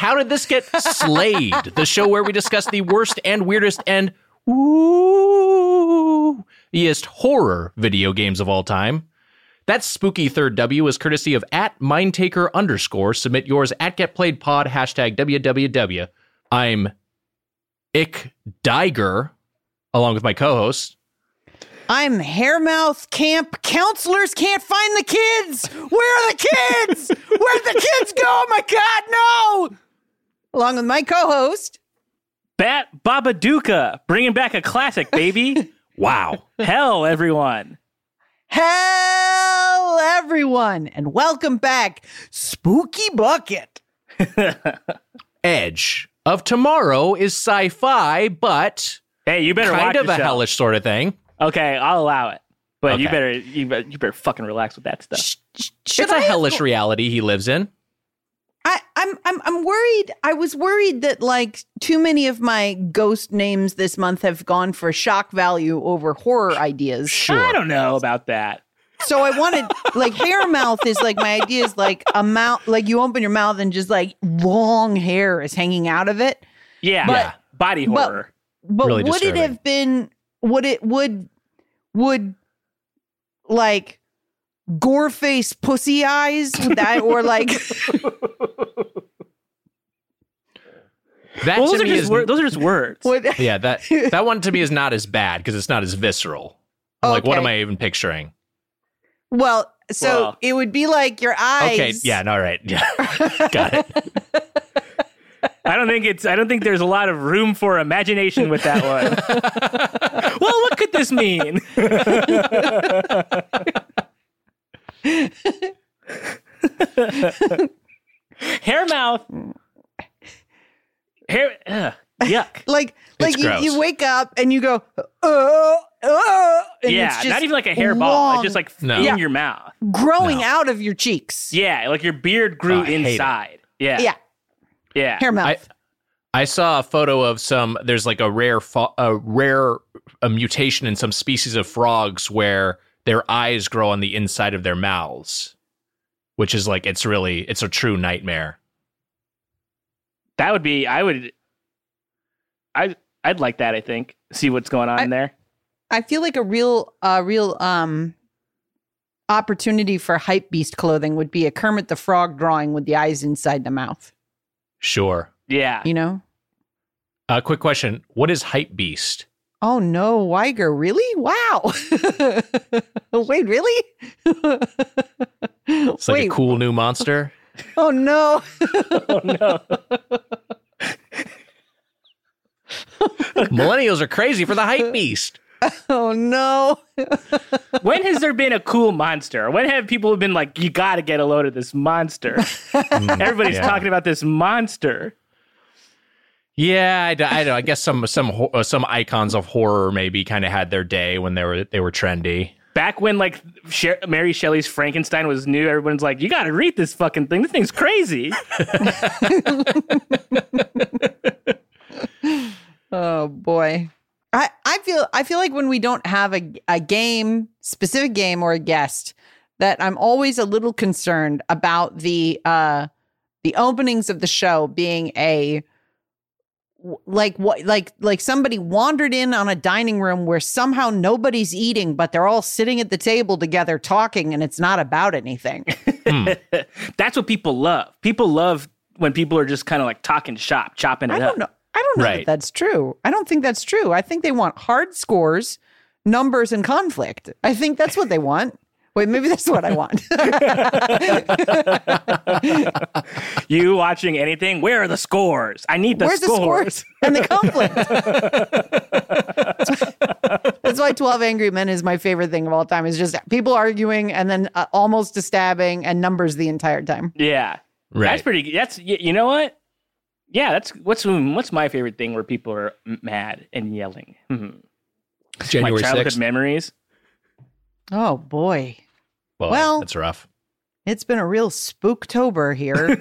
How Did This Get Slayed? The show where we discuss the worst and weirdest and ooh-iest horror video games of all time. That spooky third W is courtesy of @Mindtaker_. Submit yours at GetPlayedPod, #WWW. I'm Ick Diger, along with my co-host. I'm Hairmouth Camp. Counselors can't find the kids. Where are the kids? Where'd the kids go? Oh my God, no! Along with my co-host, Bat Babaduka, bringing back a classic, baby. Wow. Hell, everyone. Hell, everyone, and welcome back, Spooky Bucket. Edge of Tomorrow is sci-fi, but Hey, you better kind watch of a yourself. hellish sort of thing. Okay, I'll allow it. But Okay. you better fucking relax with that stuff. It's a hellish reality he lives in. I'm worried. I was worried that like too many of my ghost names this month have gone for shock value over horror ideas. Sure. I don't know about that. So I wanted like hair mouth is like my idea is like a mouth, like you open your mouth and just like long hair is hanging out of it. Yeah, But- body horror. But Really would disturbing. it have been? Would like gore face pussy eyes would that or like That Well, to those are me just is those are just words. would yeah, that one to me is not as bad because it's not as visceral. Like, what Okay. am I even picturing? well so Well. it would be like your eyes. Okay, yeah, no, right, yeah, got it. I don't think there's a lot of room for imagination with that one. Well, what could this mean? Hair mouth. Hair. Yuck. Like It's you gross. wake up and you go and Yeah, it's just not even like a hairball. long, It's just like No. in Yeah. your mouth. growing No. out of your cheeks. Yeah, like your beard grew Oh, I hate it. inside. Yeah. Yeah, Yeah. hair mouth. I saw a photo of there's like a rare mutation in some species of frogs where their eyes grow on the inside of their mouths, which is like, it's a true nightmare. That would be I'd like that, I think. See what's going on there. I feel like a real opportunity for hype beast clothing would be a Kermit the Frog drawing with the eyes inside the mouth. Sure. Yeah. You know? Quick question. What is Hype Beast? Oh no, Weiger, really? Wow. Wait, really? It's like Wait, a cool new monster. oh no. Oh no. Millennials are crazy for the Hype Beast. Oh no. When has there been a cool monster? When have people been like, you got to get a load of this monster? Everybody's yeah. talking about this monster. Yeah, I don't know. I guess some icons of horror maybe kind of had their day when they were trendy. Back when like Mary Shelley's Frankenstein was new, everyone's like, you got to read this fucking thing. This thing's crazy. Oh boy. I feel like when we don't have a game, specific game or a guest, that I'm always a little concerned about the openings of the show being like somebody wandered in on a dining room where somehow nobody's eating, but they're all sitting at the table together talking and it's not about anything. That's what people love. People love when people are just kind of like talking shop, chopping it I up. don't know. I don't know Right. that that's true. I don't think that's true. I think they want hard scores, numbers, and conflict. I think that's what they want. Wait, maybe that's what I want. You watching anything? Where are the scores? I need the Where's scores. the scores and the conflict? That's why 12 Angry Men is my favorite thing of all time. Is just people arguing and then almost a stabbing and numbers the entire time. Yeah. Right. That's pretty. That's you know what? Yeah, that's what's my favorite thing where people are mad and yelling. My January childhood 6th. memories. Oh boy, Well, Well- that's rough. it's been a real spooktober here.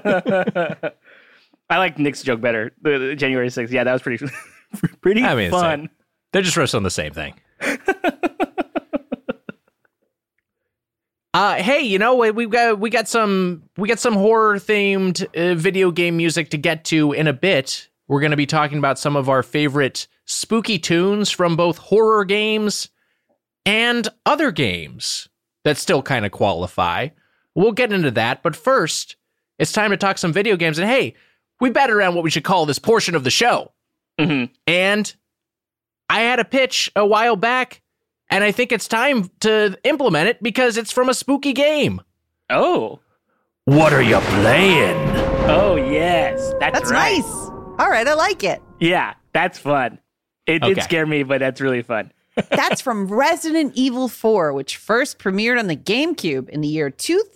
I like Nick's joke better. The January 6th. Yeah, that was pretty pretty I mean, it's fun. They're just roasting on the same thing. Hey, you know, we got some horror themed video game music to get to in a bit. We're going to be talking about some of our favorite spooky tunes from both horror games and other games that still kind of qualify. We'll get into that, but first, it's time to talk some video games. And hey, we batted around what we should call this portion of the show. Mm-hmm. And I had a pitch a while back, and I think it's time to implement it because it's from a spooky game. Oh. What are you playing? Oh, yes. That's right. Nice. All right, I like it. Yeah, that's fun. It did scare me, but that's really fun. That's from Resident Evil 4, which first premiered on the GameCube in the year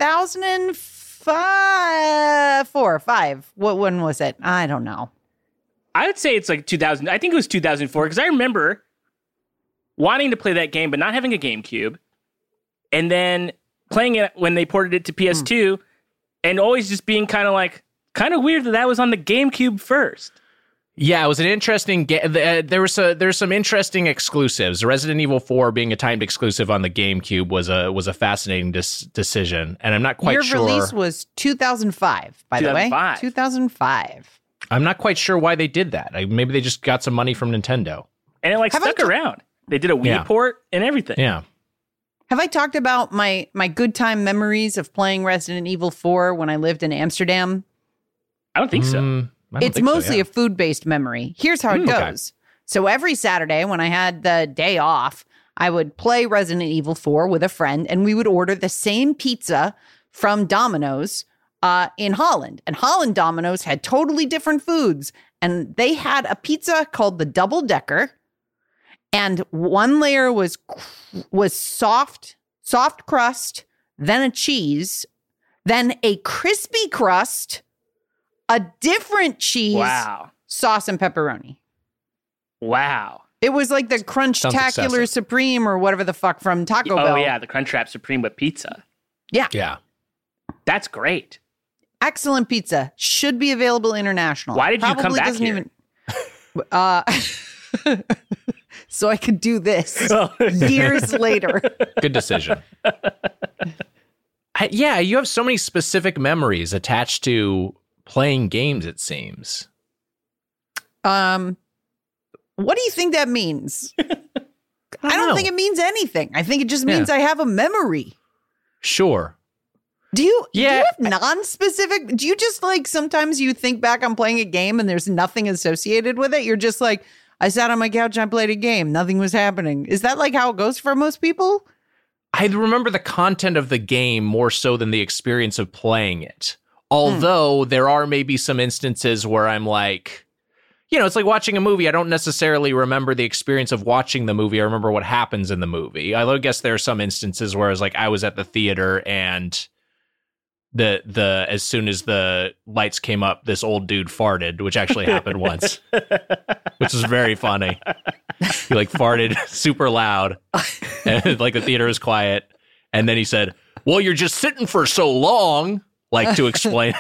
2005. 4 or 5. What one was it? I don't know. I would say it's like 2000. I think it was 2004 because I remember wanting to play that game, but not having a GameCube. And then playing it when they ported it to PS2 and always just being kind of weird that was on the GameCube first. Yeah, it was an interesting game. There's some interesting exclusives. Resident Evil 4 being a timed exclusive on the GameCube was a fascinating decision, and I'm not quite sure. Your release was 2005, by the way. 2005. I'm not quite sure why they did that. Maybe they just got some money from Nintendo. And it stuck around. They did a Wii port and everything. Yeah. Have I talked about my good time memories of playing Resident Evil 4 when I lived in Amsterdam? I don't think so. It's mostly a food-based memory. Here's how it goes. Okay. So every Saturday when I had the day off, I would play Resident Evil 4 with a friend, and we would order the same pizza from Domino's in Holland. And Holland Domino's had totally different foods. And they had a pizza called the Double Decker, and one layer was soft crust, then a cheese, then a crispy crust, a different cheese, sauce, and pepperoni. Wow. It was like the Crunchtacular Supreme or whatever the fuck from Taco Bell. Oh, yeah, the Crunchwrap Supreme with pizza. Yeah. Yeah. That's great. Excellent pizza. Should be available international. Why did you come back here? So I could do this years later. Good decision. Yeah, you have so many specific memories attached to playing games, it seems. What do you think that means? I don't think it means anything. I think it just means I have a memory. Sure. Do you have non-specific? Do you just sometimes you think back on playing a game and there's nothing associated with it? You're just like, I sat on my couch and I played a game. Nothing was happening. Is that how it goes for most people? I remember the content of the game more so than the experience of playing it. Although there are maybe some instances where I'm like, it's like watching a movie. I don't necessarily remember the experience of watching the movie. I remember what happens in the movie. I guess there are some instances where I was at the theater and the as soon as the lights came up, this old dude farted, which actually happened once, which was very funny. He farted super loud, and the theater was quiet, and then he said, "Well, you're just sitting for so long." To explain.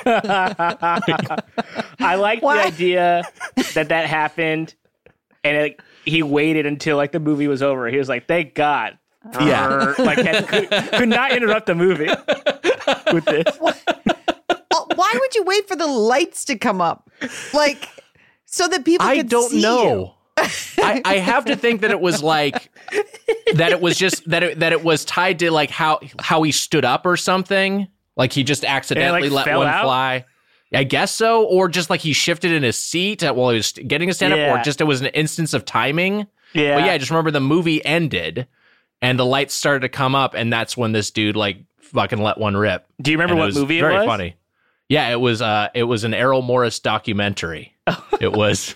I like the idea that happened, and he waited until the movie was over. He was like, "Thank God." Yeah, could not interrupt the movie with this. Why would you wait for the lights to come up, so that people? I don't know. I have to think that it was that it was just that it was tied to how he stood up or something. He just accidentally let one fly. I guess so. Or just he shifted in his seat while he was getting a stand-up. Or just it was an instance of timing. Yeah. But yeah, I just remember the movie ended and the lights started to come up. And that's when this dude fucking let one rip. Do you remember what movie it was? Very funny. Yeah, it was an Errol Morris documentary. It was...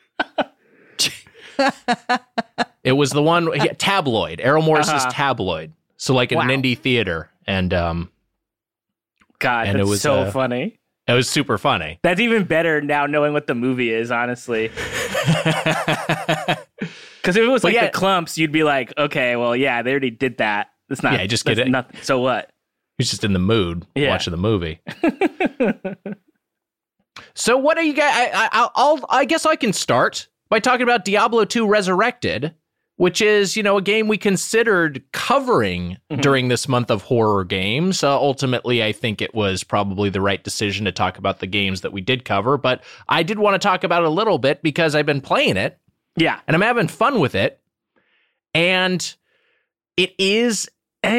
It was the one... Tabloid. Errol Morris's Tabloid. So in an indie theater. And... God, and that's it was so funny. It was super funny. That's even better now knowing what the movie is, honestly. Because if it was the Clumps, you'd be like, okay, well, yeah, they already did that. It's not. Yeah, just get it. Nothing. So what? He's just in the mood watching the movie. So what are you guys? I guess I can start by talking about Diablo 2 Resurrected, which is, a game we considered covering during this month of horror games. Ultimately, I think it was probably the right decision to talk about the games that we did cover, but I did want to talk about it a little bit because I've been playing it. Yeah. And I'm having fun with it. And it is,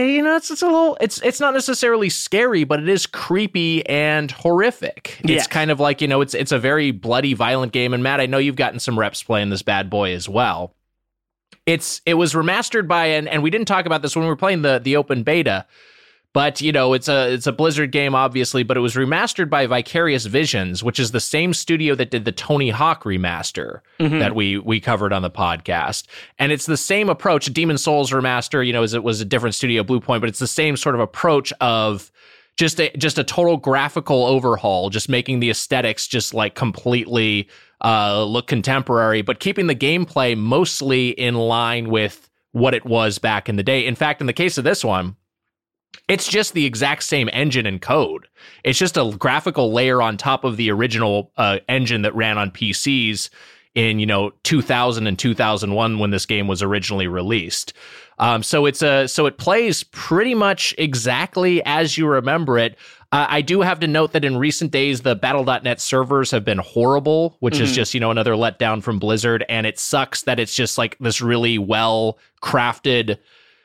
it's not necessarily scary, but it is creepy and horrific. Yes. It's kind of like, it's a very bloody, violent game. And Matt, I know you've gotten some reps playing this bad boy as well. It was remastered by, and we didn't talk about this when we were playing the open beta, but it's a Blizzard game, obviously, but it was remastered by Vicarious Visions, which is the same studio that did the Tony Hawk remaster that we covered on the podcast. And it's the same approach. Demon Souls remaster, it was a different studio, Bluepoint, but it's the same sort of approach of just a total graphical overhaul, just making the aesthetics just like completely look contemporary, but keeping the gameplay mostly in line with what it was back in the day. In fact, in the case of this one, it's just the exact same engine and code. It's just a graphical layer on top of the original engine that ran on PCs in 2000 and 2001 when this game was originally released. So it plays pretty much exactly as you remember it. I do have to note that in recent days, the Battle.net servers have been horrible, which is just, another letdown from Blizzard. And it sucks that it's just like this really well crafted,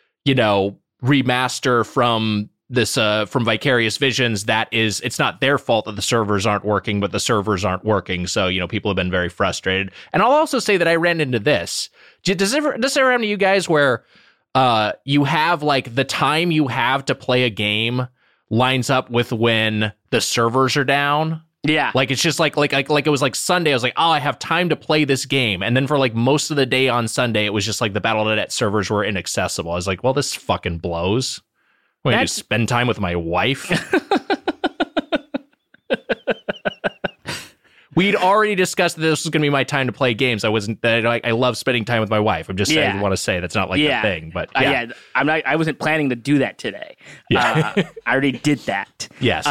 remaster from this, from Vicarious Visions. It's not their fault that the servers aren't working, but the servers aren't working. So, people have been very frustrated. And I'll also say that I ran into this. Does it ever happen to you guys where you have like the time you have to play a game lines up with when the servers are down? Yeah. Like it's just like it was like Sunday. I was like, oh, I have time to play this game. And then for like most of the day on Sunday, it was just like the Battle.net servers were inaccessible. I was like, well, this fucking blows. I'm going to spend time with my wife. We'd already discussed that this was going to be my time to play games. I love spending time with my wife. I'm just saying, I want to say that's not like the thing, but I wasn't planning to do that today. Yeah. I already did that. Yes.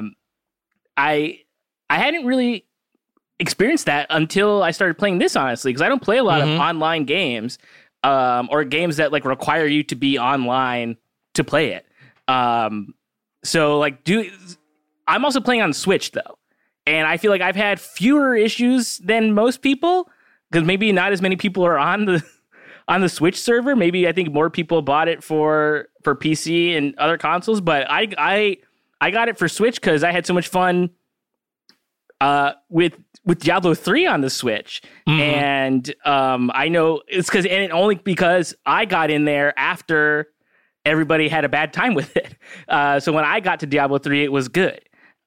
I hadn't really experienced that until I started playing this, honestly, because I don't play a lot of online games, or games that like require you to be online to play it. So like, I'm also playing on Switch though. And I feel like I've had fewer issues than most people because maybe not as many people are on the Switch server. Maybe I think more people bought it for PC and other consoles, but I got it for Switch because I had so much fun with Diablo 3 on the Switch. And I know it's only because I got in there after everybody had a bad time with it. So when I got to Diablo 3, it was good.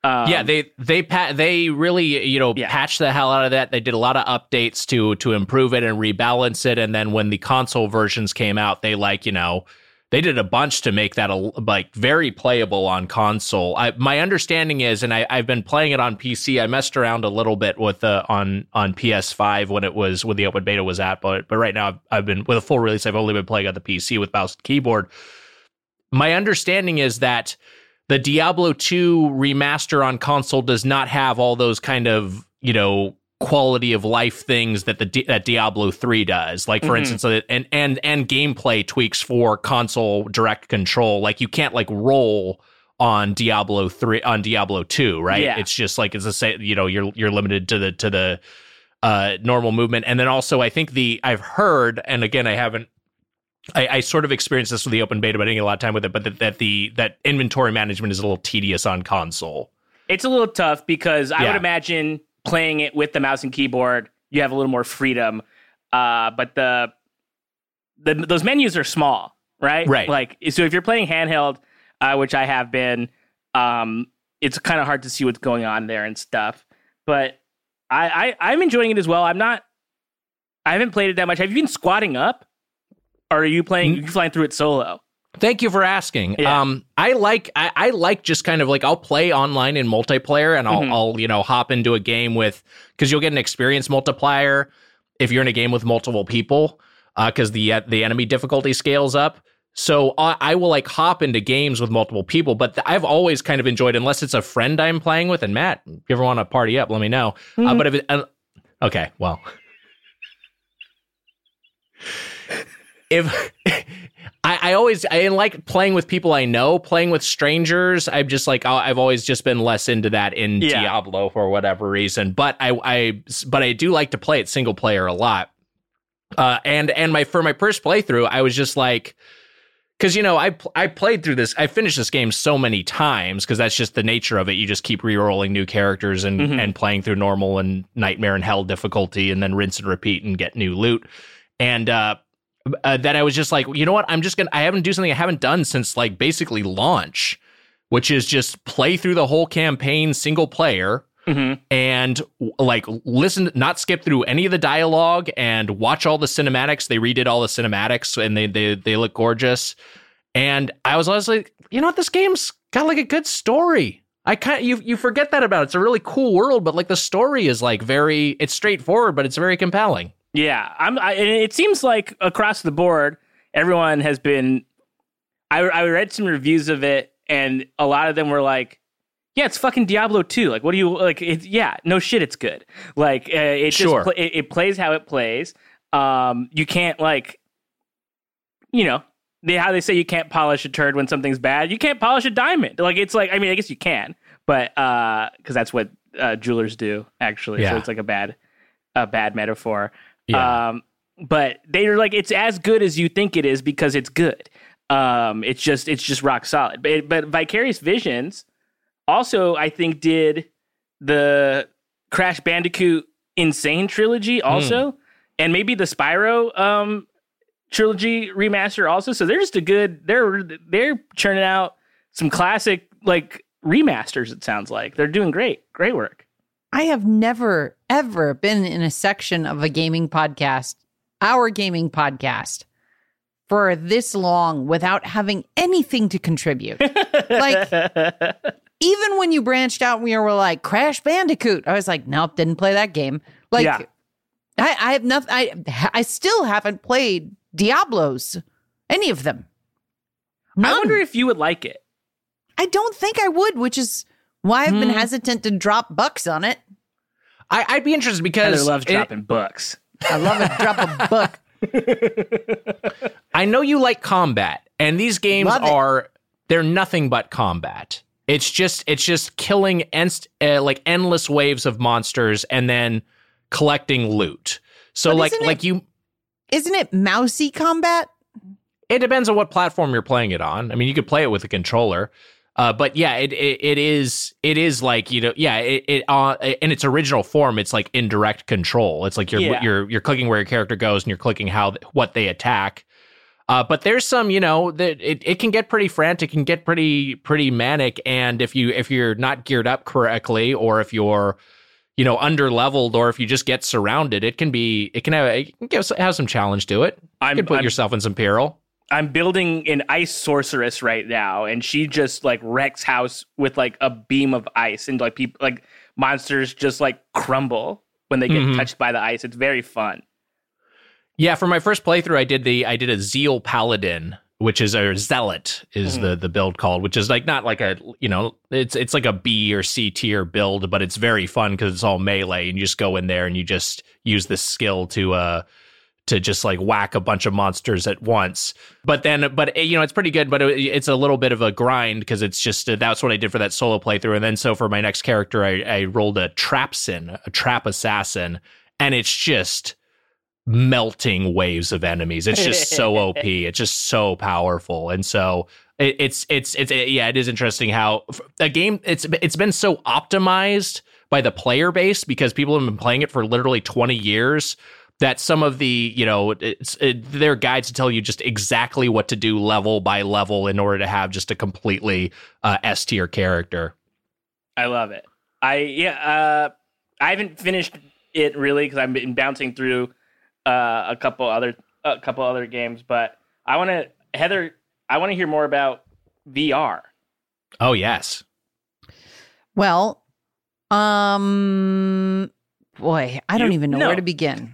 They really, patched the hell out of that. They did a lot of updates to improve it and rebalance it. And then when the console versions came out, they they did a bunch to make that very playable on console. My understanding is, and I've been playing it on PC. I messed around a little bit with on PS5 when the open beta was at, but right now I've been with a full release. I've only been playing on the PC with mouse and keyboard. My understanding is that the Diablo 2 remaster on console does not have all those kind of, quality of life things that that Diablo 3 does. Like, for instance, and gameplay tweaks for console direct control. Like, you can't like roll on Diablo 2, right? Yeah. It's just like, it's the same, you're limited to the normal movement. And then also I think I've heard, and again, I sort of experienced this with the open beta, but I didn't get a lot of time with it. But that inventory management is a little tedious on console. It's a little tough because I would imagine playing it with the mouse and keyboard, you have a little more freedom. But those menus are small, right? Right. Like, so if you're playing handheld, which I have been, it's kind of hard to see what's going on there and stuff. But I'm enjoying it as well. I haven't played it that much. Have you been squatting up? Or are you flying through it solo? Thank you for asking. Yeah. I like just kind of like, I'll play online in multiplayer and I'll hop into a game because you'll get an experience multiplier if you're in a game with multiple people, because the enemy difficulty scales up. So I will like hop into games with multiple people, but I've always kind of enjoyed, unless it's a friend I'm playing with. And Matt, if you ever want to party up, let me know. But if it, okay, well. if I like playing with people I know. Playing with strangers, I'm just like, I've always just been less into that in Diablo for whatever reason. But I do like to play it single player a lot. And for my first playthrough, I was just like, because I played through this, I finished this game so many times because that's just the nature of it. You just keep re-rolling new characters and playing through normal and nightmare and hell difficulty, and then rinse and repeat and get new loot. And that I was just like, you know what? I haven't do something I haven't done since like basically launch, which is just play through the whole campaign single player. And like listen, not skip through any of the dialogue and watch all the cinematics. They redid all the cinematics and they look gorgeous. And I was like, you know what? This game's got like a good story. You forget that about it. It's a really cool world, but like the story is like it's straightforward, but it's very compelling. Yeah, and it seems like across the board, everyone has been. I read some reviews of it, and a lot of them were like, "Yeah, it's fucking Diablo 2. Like, what do you like? No shit, it's good. Like, it sure. just it plays how it plays. You can't like, how they say you can't polish a turd when something's bad. You can't polish a diamond. Like, it's like, I mean, I guess you can, but because that's what jewelers do actually. Yeah. So it's like a bad metaphor. Yeah. But they're like, it's as good as you think it is because it's good. It's just rock solid. But Vicarious Visions also, I think, did the Crash Bandicoot Insane trilogy also, and maybe the Spyro trilogy remaster also. So they're just they're churning out some classic like remasters. It sounds like they're doing great work. I have never, ever been in a section of a gaming podcast, our gaming podcast, for this long without having anything to contribute. Like, even when you branched out and we were like, Crash Bandicoot, I was like, nope, didn't play that game. Like, yeah. I have nothing. I still haven't played Diablos, any of them. None. I wonder if you would like it. I don't think I would, which is why I've been hesitant to drop bucks on it. I'd be interested because Heather loves dropping bucks. I love a drop a buck. I know you like combat, and these games they're nothing but combat. It's just killing like endless waves of monsters and then collecting loot. So isn't it mousy combat? It depends on what platform you're playing it on. I mean, you could play it with a controller. But yeah, it is like, in its original form, it's like indirect control. It's like you're clicking where your character goes and you're clicking what they attack. But there's some, that it can get pretty frantic, can get pretty manic. And if you're not geared up correctly, or if you're, under leveled, or if you just get surrounded, it can have some challenge to it. You can put yourself in some peril. I'm building an ice sorceress right now, and she just like wrecks house with like a beam of ice, and like people, like monsters, just like crumble when they get touched by the ice. It's very fun. Yeah, for my first playthrough, I did a Zeal Paladin, which is a Zealot is the build called, which is like not like a it's like a B or C tier build, but it's very fun because it's all melee, and you just go in there and you just use this skill to just like whack a bunch of monsters at once. But it's pretty good, but it's a little bit of a grind because it's just, that's what I did for that solo playthrough. And then so for my next character, I rolled a trap assassin, and it's just melting waves of enemies. It's just so OP. It's just so powerful. And so it is interesting how a game, it's been so optimized by the player base because people have been playing it for literally 20 years. That some of the, there are guides to tell you just exactly what to do level by level in order to have just a completely S tier character. I love it. I haven't finished it really because I've been bouncing through a couple other games, but I want to hear more about VR. Oh yes. Well, boy, I don't even know where to begin.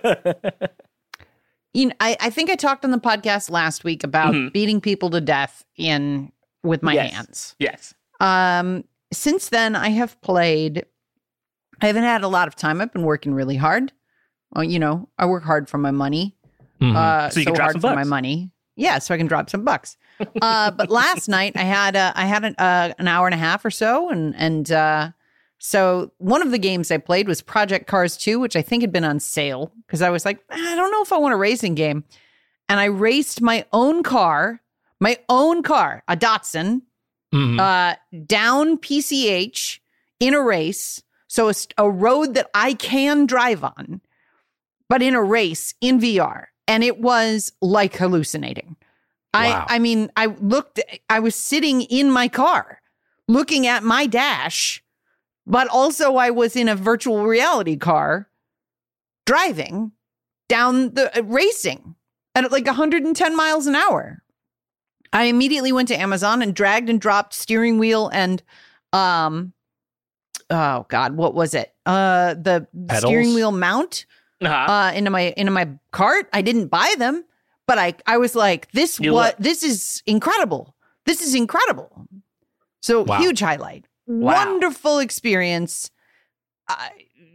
I think I talked on the podcast last week about beating people to death with my hands. Yes. Since then, I haven't had a lot of time. I've been working really hard. Well, I work hard for my money. So you can drop hard some for my bucks. money. Yeah, so I can drop some bucks. But last night I had an hour and a half or so, and so one of the games I played was Project Cars 2, which I think had been on sale because I was like, I don't know if I want a racing game, and I raced my own car, a Datsun, down PCH in a race. So it's a road that I can drive on, but in a race in VR. And it was like hallucinating. Wow. I mean, I was sitting in my car looking at my dash, but also I was in a virtual reality car driving down the racing at like 110 miles an hour. I immediately went to Amazon and dragged and dropped steering wheel and, oh God, what was it? The Pedals? Steering wheel mount into my cart. I didn't buy them, but I was like, this is incredible. This is incredible. So Wow. huge highlight. Wow. Wonderful experience. I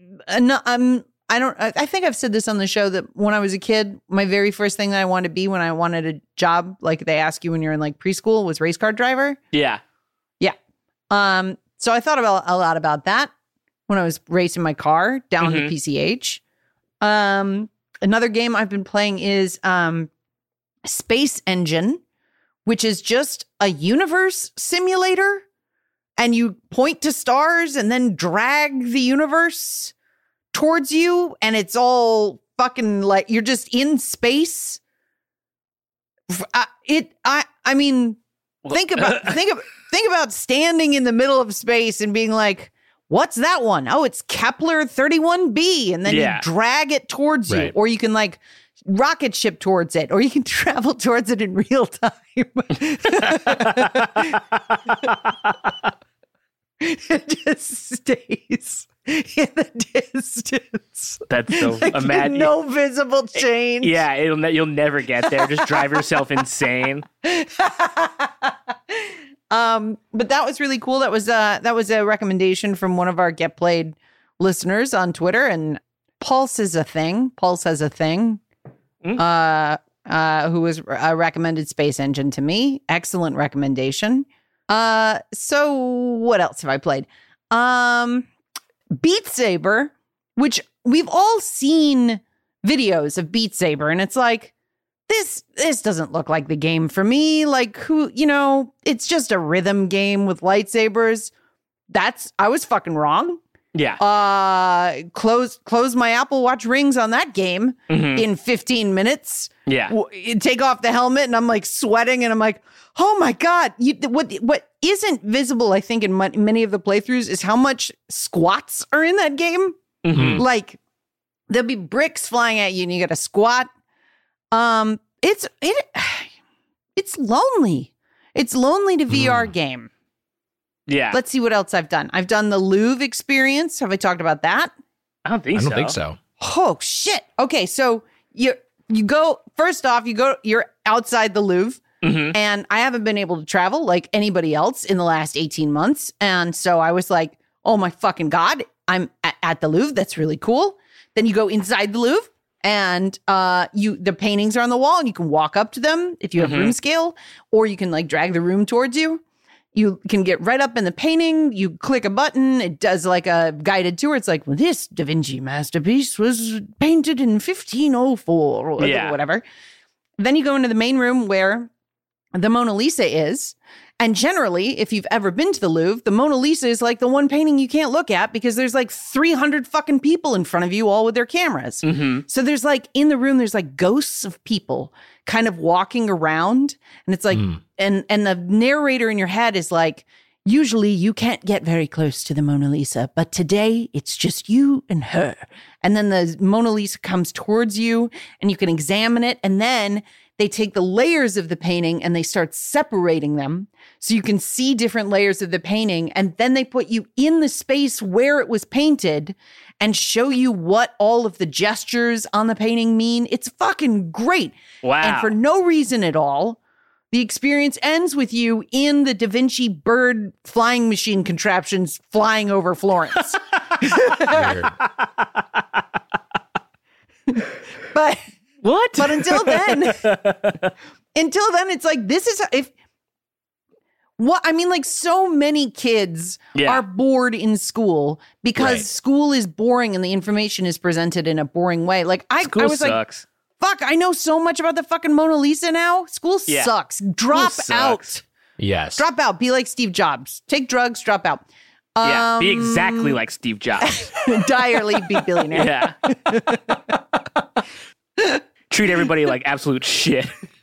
think I've said this on the show that when I was a kid, my very first thing that I wanted to be when I wanted a job, like they ask you when you're in like preschool, was race car driver. Yeah. Yeah. So I thought about a lot about that when I was racing my car down to PCH. Another game I've been playing is Space Engine, which is just a universe simulator, and you point to stars and then drag the universe towards you, and it's all fucking like you're just in space. I mean, think about standing in the middle of space and being like, what's that one? Oh, it's Kepler 31b. And then you drag it towards you. Right. Or you can like rocket ship towards it. Or you can travel towards it in real time. It just stays in the distance. That's so Like imagine. no visible change. Yeah, you'll never get there. Just drive yourself insane. But that was really cool. That was a recommendation from one of our Get Played listeners on Twitter, and Pulse has a thing, who was recommended Space Engine to me. Excellent recommendation. So what else have I played? Beat Saber, which we've all seen videos of Beat Saber, and it's like, this doesn't look like the game for me. Like, it's just a rhythm game with lightsabers. I was fucking wrong. Yeah. Close my Apple Watch rings on that game in 15 minutes. Yeah. Take off the helmet and I'm like sweating and I'm like, oh my God. What isn't visible, I think, in many of the playthroughs is how much squats are in that game. Like, there'll be bricks flying at you and you got to squat. It's lonely. It's lonely to VR game. Yeah. Let's see what else I've done. I've done the Louvre experience. Have I talked about that? I don't think so. Oh shit. Okay, so you go, first off, you're outside the Louvre, and I haven't been able to travel like anybody else in the last 18 months. And so I was like, oh my fucking God, I'm at the Louvre. That's really cool. Then you go inside the Louvre. And the paintings are on the wall and you can walk up to them if you have room scale, or you can like drag the room towards you. You can get right up in the painting. You click a button. It does like a guided tour. It's like, well, this Da Vinci masterpiece was painted in 1504 or whatever. Then you go into the main room where the Mona Lisa is. And generally, if you've ever been to the Louvre, the Mona Lisa is like the one painting you can't look at because there's like 300 fucking people in front of you, all with their cameras. So there's like, in the room, there's like ghosts of people kind of walking around. And it's like, and the narrator in your head is like, usually you can't get very close to the Mona Lisa, but today it's just you and her. And then the Mona Lisa comes towards you and you can examine it. And then they take the layers of the painting and they start separating them so you can see different layers of the painting. And then they put you in the space where it was painted and show you what all of the gestures on the painting mean. It's fucking great. Wow. And for no reason at all, the experience ends with you in the Da Vinci bird flying machine contraptions flying over Florence. Weird. But What? But until then, it's like, this is like so many kids are bored in school because school is boring and the information is presented in a boring way. Like I was sucks. Like, fuck, I know so much about the fucking Mona Lisa now. School sucks. Drop out. Yes. Drop out. Be like Steve Jobs. Take drugs, drop out. Yeah, be exactly like Steve Jobs. Direly be billionaire. Yeah. Treat everybody like absolute shit.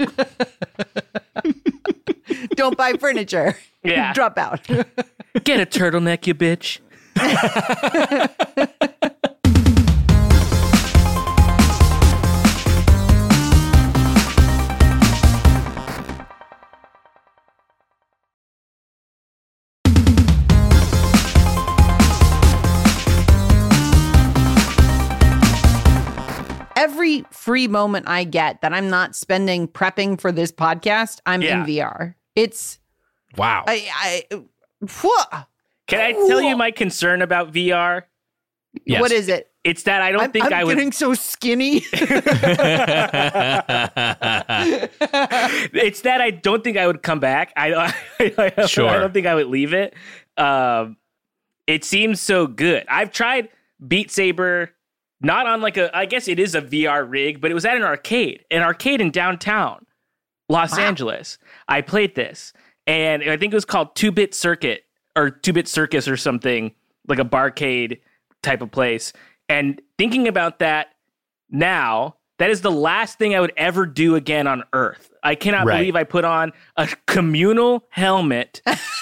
Don't buy furniture. Yeah. Drop out. Get a turtleneck, you bitch. Every free moment I get that I'm not spending prepping for this podcast, I'm in VR. It's wow. Can I tell you my concern about VR? Yes. What is it? It's that I don't think I would. I'm getting so skinny. It's that I don't think I would come back. Sure. I don't think I would leave it. It seems so good. I've tried Beat Saber. Not on I guess it is a VR rig, but it was at an arcade in downtown Los Angeles. I played this, and I think it was called 2-Bit Circuit or 2-Bit Circus or something, like a barcade type of place. And thinking about that now, that is the last thing I would ever do again on Earth. I cannot believe I put on a communal helmet,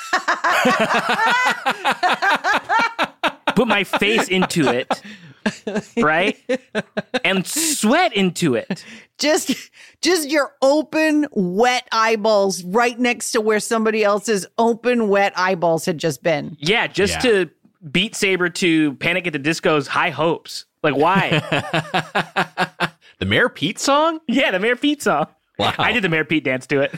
put my face into it, right? And sweat into it. Just your open, wet eyeballs right next to where somebody else's open, wet eyeballs had just been. Yeah, to Beat Saber to Panic at the Disco's High Hopes. Like, why? The Mayor Pete song? Yeah, the Mayor Pete song. Wow. I did the Mayor Pete dance to it.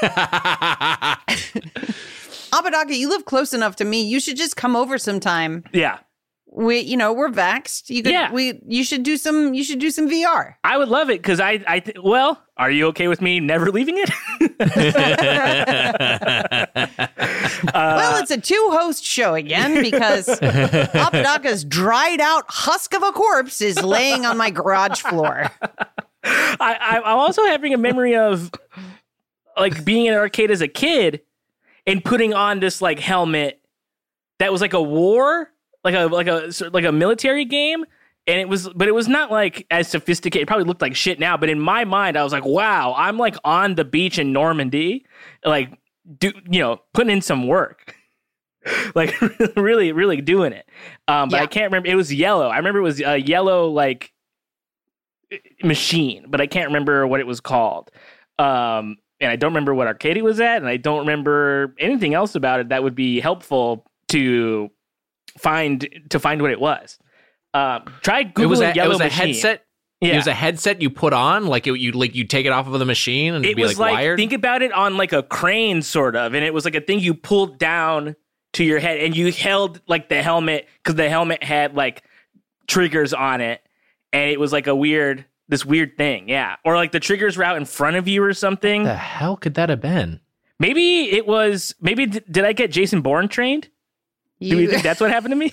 Apodaca, you live close enough to me. You should just come over sometime. Yeah. We're vaxxed. You should do some VR. I would love it because well, are you okay with me never leaving it? Well, it's a 2-host show again because Apodaca's dried out husk of a corpse is laying on my garage floor. I'm also having a memory of like being in an arcade as a kid and putting on this like helmet that was like a war. Like a military game, and it was not like as sophisticated. It probably looked like shit now, but in my mind, I was like, wow, I'm like on the beach in Normandy, like putting in some work, like really, really doing it. But I can't remember. It was yellow. I remember it was a yellow like machine, but I can't remember what it was called. And I don't remember what arcade it was at, and I don't remember anything else about it that would be helpful to find what it was. Try Googling yellow machine. It was a headset. Yeah. It was a headset you put on, you take it off of the machine and it'd be like wired. Think about it on like a crane sort of, and it was like a thing you pulled down to your head and you held like the helmet because the helmet had like triggers on it, and it was like this weird thing. Yeah. Or like the triggers were out in front of you or something. What the hell could that have been? Maybe did I get Jason Bourne trained? Do you think that's what happened to me?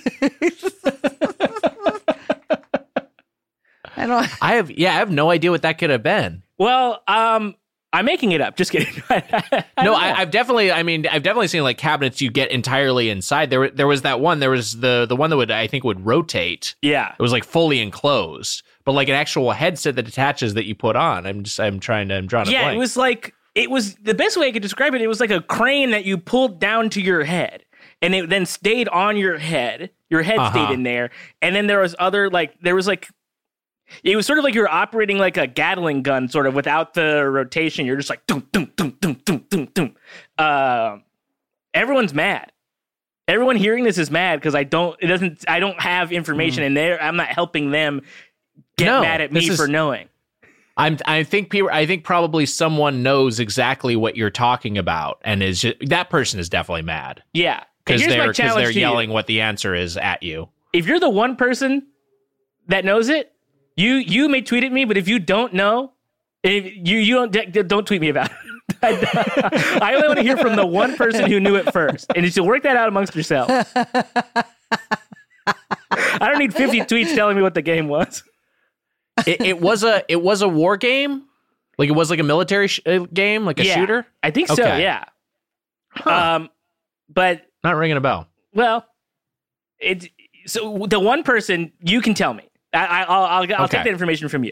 I have no idea what that could have been. Well, I'm making it up. Just kidding. I've definitely seen like cabinets you get entirely inside. There was that one. There was the one that would rotate. Yeah, it was like fully enclosed, but like an actual headset that attaches that you put on. I'm drawing a blank. Yeah, it was the best way I could describe it. It was like a crane that you pulled down to your head. And it then stayed on your head. Your head stayed in there. And then there was it was sort of like you were operating like a Gatling gun, sort of without the rotation. You're just like, doom, doom, doom, doom, doom, doom, doom. Everyone's mad. Everyone hearing this is mad because I don't have information in there. I'm not helping them get mad at me for knowing. I think probably someone knows exactly what you're talking about, and that person is definitely mad. Yeah. Because they're yelling what the answer is at you. If you're the one person that knows it, You may tweet at me, but if you don't know, if you don't tweet me about it. I only want to hear from the one person who knew it first, and you should work that out amongst yourselves. I don't need 50 tweets telling me what the game was. It was a war game, like it was like a military game, like a shooter. I think so. Okay. Yeah. Huh. But Not ringing a bell. well, so the one person you can tell me. I'll take that information from you.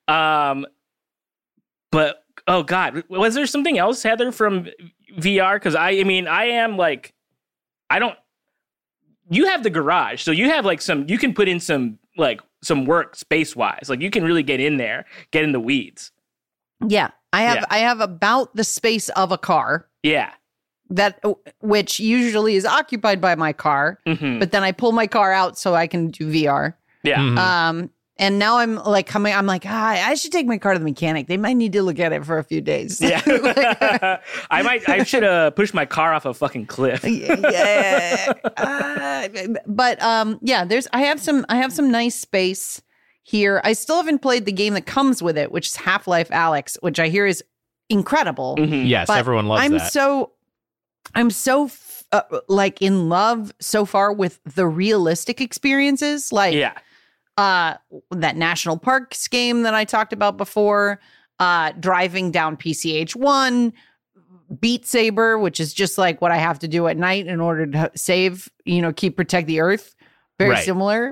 But oh god, was there something else, Heather, from VR? Because I mean, I am like, I don't. You have the garage, so you have like you can put in some work space wise. Like you can really get in there, get in the weeds. Yeah, I have about the space of a car. Yeah. Which usually is occupied by my car, but then I pull my car out so I can do VR. Yeah. Mm-hmm. And now I'm like, I should take my car to the mechanic. They might need to look at it for a few days. Yeah. I should push my car off a fucking cliff. Yeah. But I have some nice space here. I still haven't played the game that comes with it, which is Half-Life Alyx, which I hear is incredible. Yes, But everyone loves that. I'm so like in love so far with the realistic experiences, like that National Parks game that I talked about before, driving down PCH1, Beat Saber, which is just like what I have to do at night in order to save, protect the Earth. Very similar.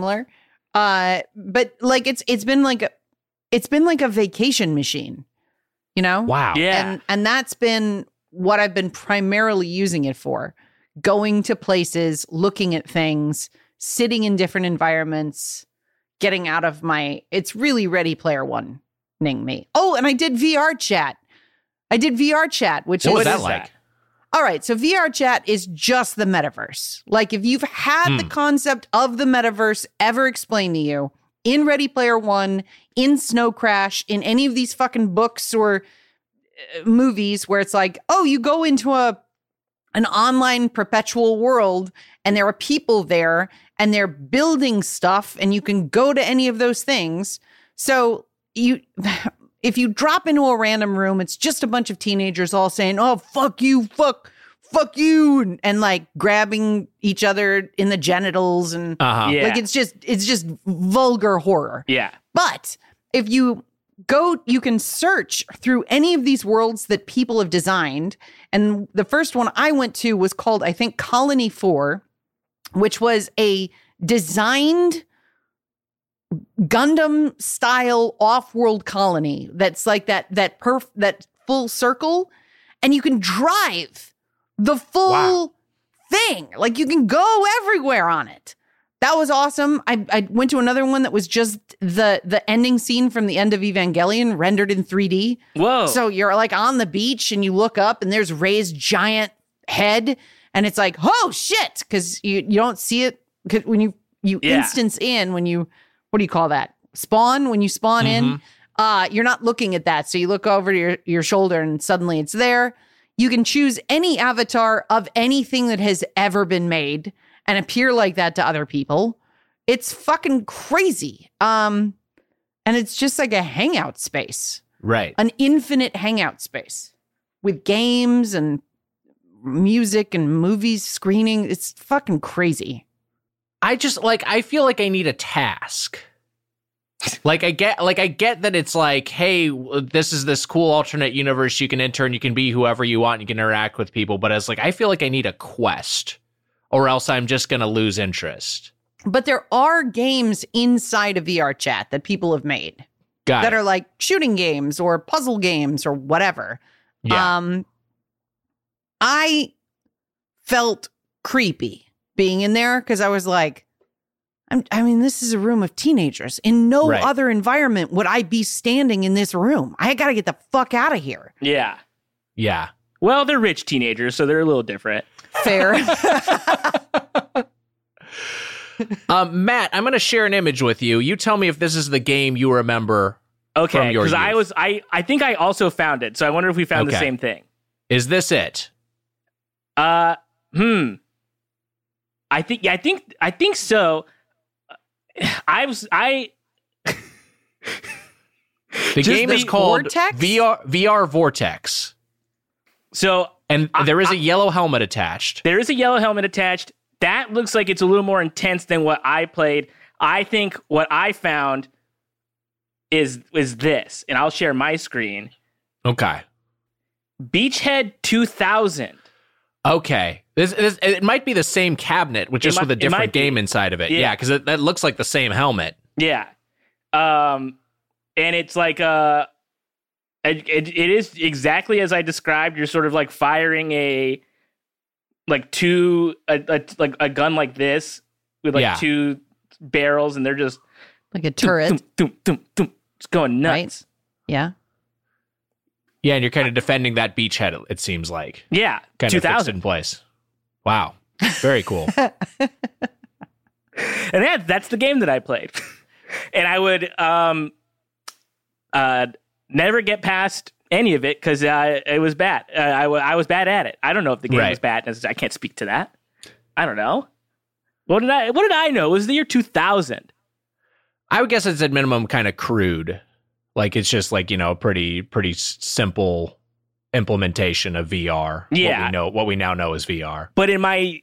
But like it's been like a vacation machine, Wow. Yeah. And that's been what I've been primarily using it for. Going to places, looking at things, sitting in different environments, getting out of it's really Ready Player One-ing me. Oh, and I did VR chat. Which what was that like? All right, so VR chat is just the metaverse. Like if you've had the concept of the metaverse ever explained to you in Ready Player One, in Snow Crash, in any of these fucking books or movies where it's like, oh, you go into an online perpetual world and there are people there and they're building stuff and you can go to any of those things. So if you drop into a random room, it's just a bunch of teenagers all saying, oh, fuck you, fuck you, and like grabbing each other in the genitals and like it's just vulgar horror. Yeah. But if you can search through any of these worlds that people have designed. And the first one I went to was called, I think, Colony 4, which was a designed Gundam style off-world colony that's like that full circle, and you can drive the full thing. Like you can go everywhere on it. That was awesome. I went to another one that was just the ending scene from the end of Evangelion rendered in 3D. Whoa. So you're like on the beach and you look up and there's Rey's giant head and it's like, oh shit, because you don't see it when you instance in, when you, what do you call that? Spawn, when you spawn in, you're not looking at that. So you look over your shoulder and suddenly it's there. You can choose any avatar of anything that has ever been made and appear like that to other people. It's fucking crazy. And it's just like a hangout space. Right. An infinite hangout space with games and music and movies screening. It's fucking crazy. I feel like I need a task. I get that it's like, hey, this is this cool alternate universe you can enter and you can be whoever you want and you can interact with people. But it's like, I feel like I need a quest or else I'm just going to lose interest. But there are games inside of VR chat that people have made that are like shooting games or puzzle games or whatever. Yeah. I felt creepy being in there because I was like, this is a room of teenagers. In no other environment would I be standing in this room. I got to get the fuck out of here. Yeah. Yeah. Well, they're rich teenagers, so they're a little different. Fair. Matt, I'm going to share an image with you. You tell me if this is the game you remember. Okay, because I think I also found it, so I wonder if we found the same thing. Is this it? I think so. The game is called Vortex? VR Vortex. So, And there is a yellow helmet attached. there is a yellow helmet attached. That looks like it's a little more intense than what I played. I think what I found is this, and I'll share my screen. Okay. Beachhead 2000. Okay. It might be the same cabinet, with just with a different game inside of it. Yeah. Yeah, because that looks like the same helmet. Yeah. And it's like it is exactly as I described. You're sort of like firing a gun like this with like two barrels, and they're just Like a turret. It's going nuts. Right? Yeah. Yeah, and you're kind of defending that beachhead, it seems like. Yeah. Kind of fixed 2000. in place. Wow. Very cool. And that's the game that I played. And I would never get past any of it because it was bad. I was bad at it. I don't know if the game was bad. I can't speak to that. I don't know. What did I know? It was the year 2000. I would guess it's at minimum kind of crude. Like it's just like, pretty simple implementation of VR. Yeah. What we now know as VR. But in my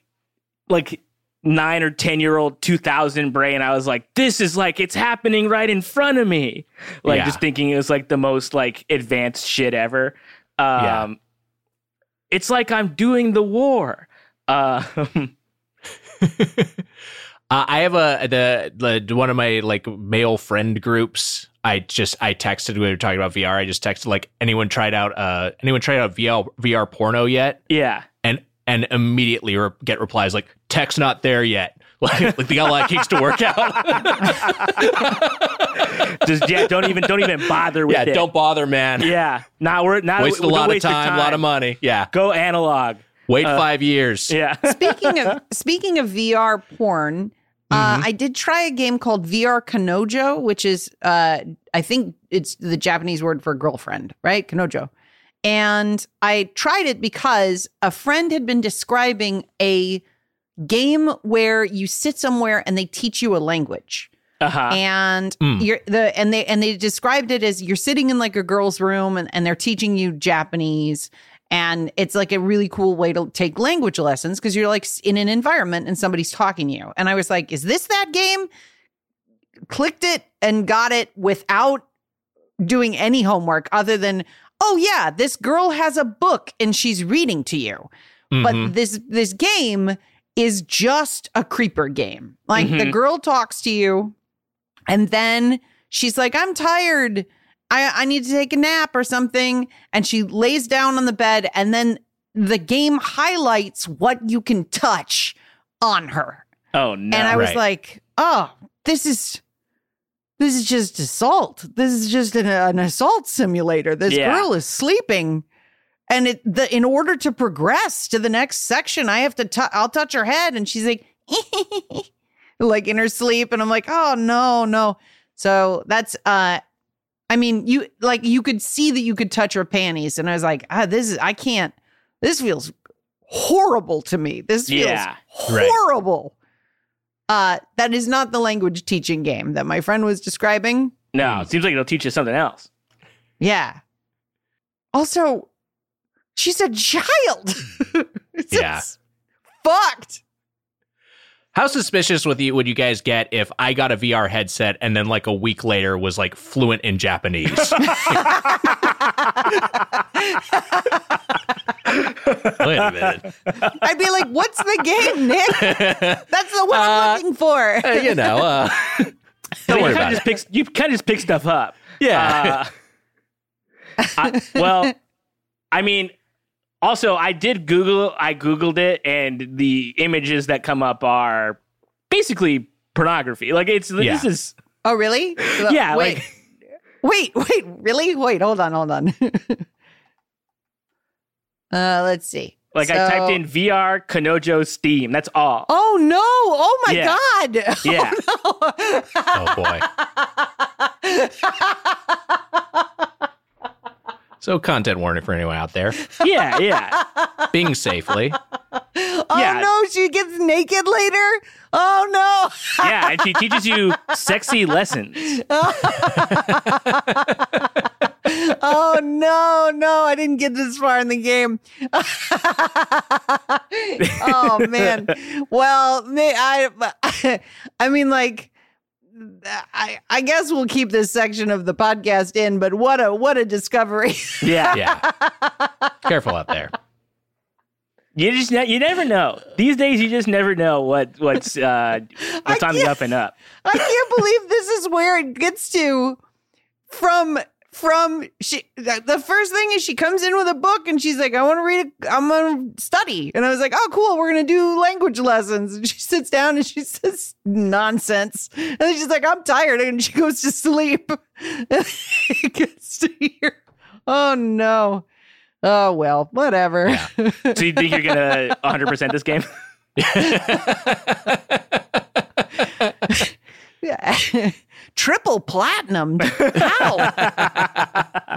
9 or 10-year-old 2000 brain, I was like, this is like, it's happening right in front of me. Just thinking it was like the most advanced shit ever. It's like I'm doing the war. I have one of my male friend groups. I texted, we were talking about VR. I just texted anyone tried out VR porno yet? Yeah. And immediately get replies like, tech's not there yet. Like the guy keeps to work out. Don't even bother with it. Yeah, don't bother, man. Yeah. Waste a lot of time, a lot of money. Yeah. Go analog. Wait 5 years. Yeah. Speaking of VR porn, I did try a game called VR Kanojo, which is I think it's the Japanese word for girlfriend, right? Kanojo. And I tried it because a friend had been describing a game where you sit somewhere and they teach you a language. And they described it as you're sitting in a girl's room and they're teaching you Japanese. And it's a really cool way to take language lessons because you're in an environment and somebody's talking to you. And I was like, is this that game? Clicked it and got it without doing any homework other than, oh yeah, this girl has a book and she's reading to you. But this game is just a creeper game. The girl talks to you and then she's like, I'm tired. I need to take a nap or something. And she lays down on the bed and then the game highlights what you can touch on her. Oh, no. And I was like, oh, this is just assault. This is just an assault simulator. This girl is sleeping. And in order to progress to the next section, I have to I'll touch her head. And she's like, in her sleep. And I'm like, oh, no. So that's, you could see that you could touch her panties. And I was like, this feels horrible to me. This feels horrible. That is not the language teaching game that my friend was describing. No, it seems like it'll teach you something else. Yeah. Also, she's a child. It's fucked. How suspicious would you guys get if I got a VR headset and then a week later was fluent in Japanese? Wait a minute. I'd be like, what's the game, Nick? That's the one I'm looking for. Don't worry about it. You kind of just pick stuff up. Yeah. Also, I Googled it, and the images that come up are basically pornography. This is... Oh, really? Yeah. Wait, really? Wait, hold on. Let's see. I typed in VR Kanojo Steam. That's all. Oh, no. Oh, my God. Yeah. Oh, boy. So content warning for anyone out there. Yeah. Being safely. Oh, no, she gets naked later? Oh, no. Yeah, and she teaches you sexy lessons. Oh no, I didn't get this far in the game. Oh man. Well, I mean, like, I guess we'll keep this section of the podcast in, but what a discovery. Yeah. Careful out there. You never know. These days, you just never know what's on the up and up. I can't believe this is where it gets to. From the first thing is she comes in with a book and she's like, I want to read it. I'm going to study. And I was like, oh, cool. We're going to do language lessons. And she sits down and she says nonsense. And then she's like, I'm tired. And she goes to sleep. And it gets to here. Oh, no. Oh, well, whatever. Yeah. So you think you're going to 100% this game? Yeah. Triple platinum. How?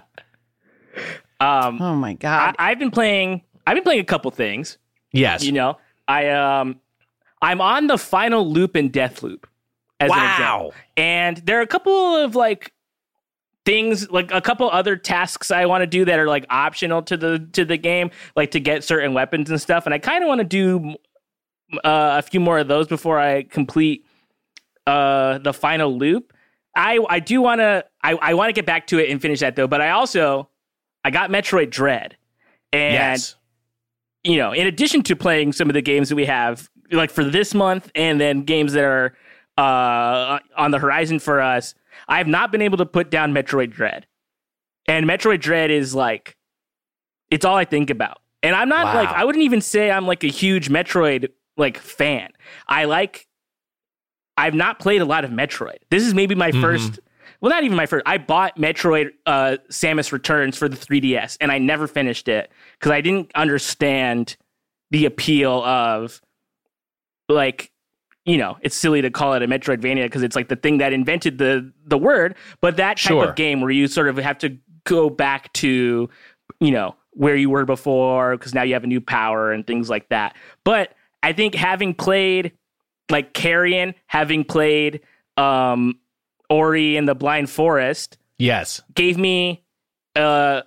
Oh my God. I've been playing a couple things. Yes. You know, I'm on the final loop in Deathloop as an example. And there are a couple of like things, like a couple other tasks I want to do that are like optional to the game, like to get certain weapons and stuff. And I kind of want to do a few more of those before I complete the final loop. I do want to I want to get back to it and finish that though, but I got Metroid Dread. And yes. You know, in addition to playing some of the games that we have like for this month and then games that are on the horizon for us, I have not been able to put down Metroid Dread. And Metroid Dread is like, it's all I think about. And I'm not like, I wouldn't even say I'm like a huge Metroid like fan. I've not played a lot of Metroid. This is maybe my first, well, not even my first. I bought Metroid Samus Returns for the 3DS, and I never finished it because I didn't understand the appeal of, like, you know, it's silly to call it a Metroidvania because it's like the thing that invented the word, but that type of game where you sort of have to go back to, you know, where you were before because now you have a new power and things like that. But I think having played like Carrion, having played Ori and the Blind Forest, yes, gave me like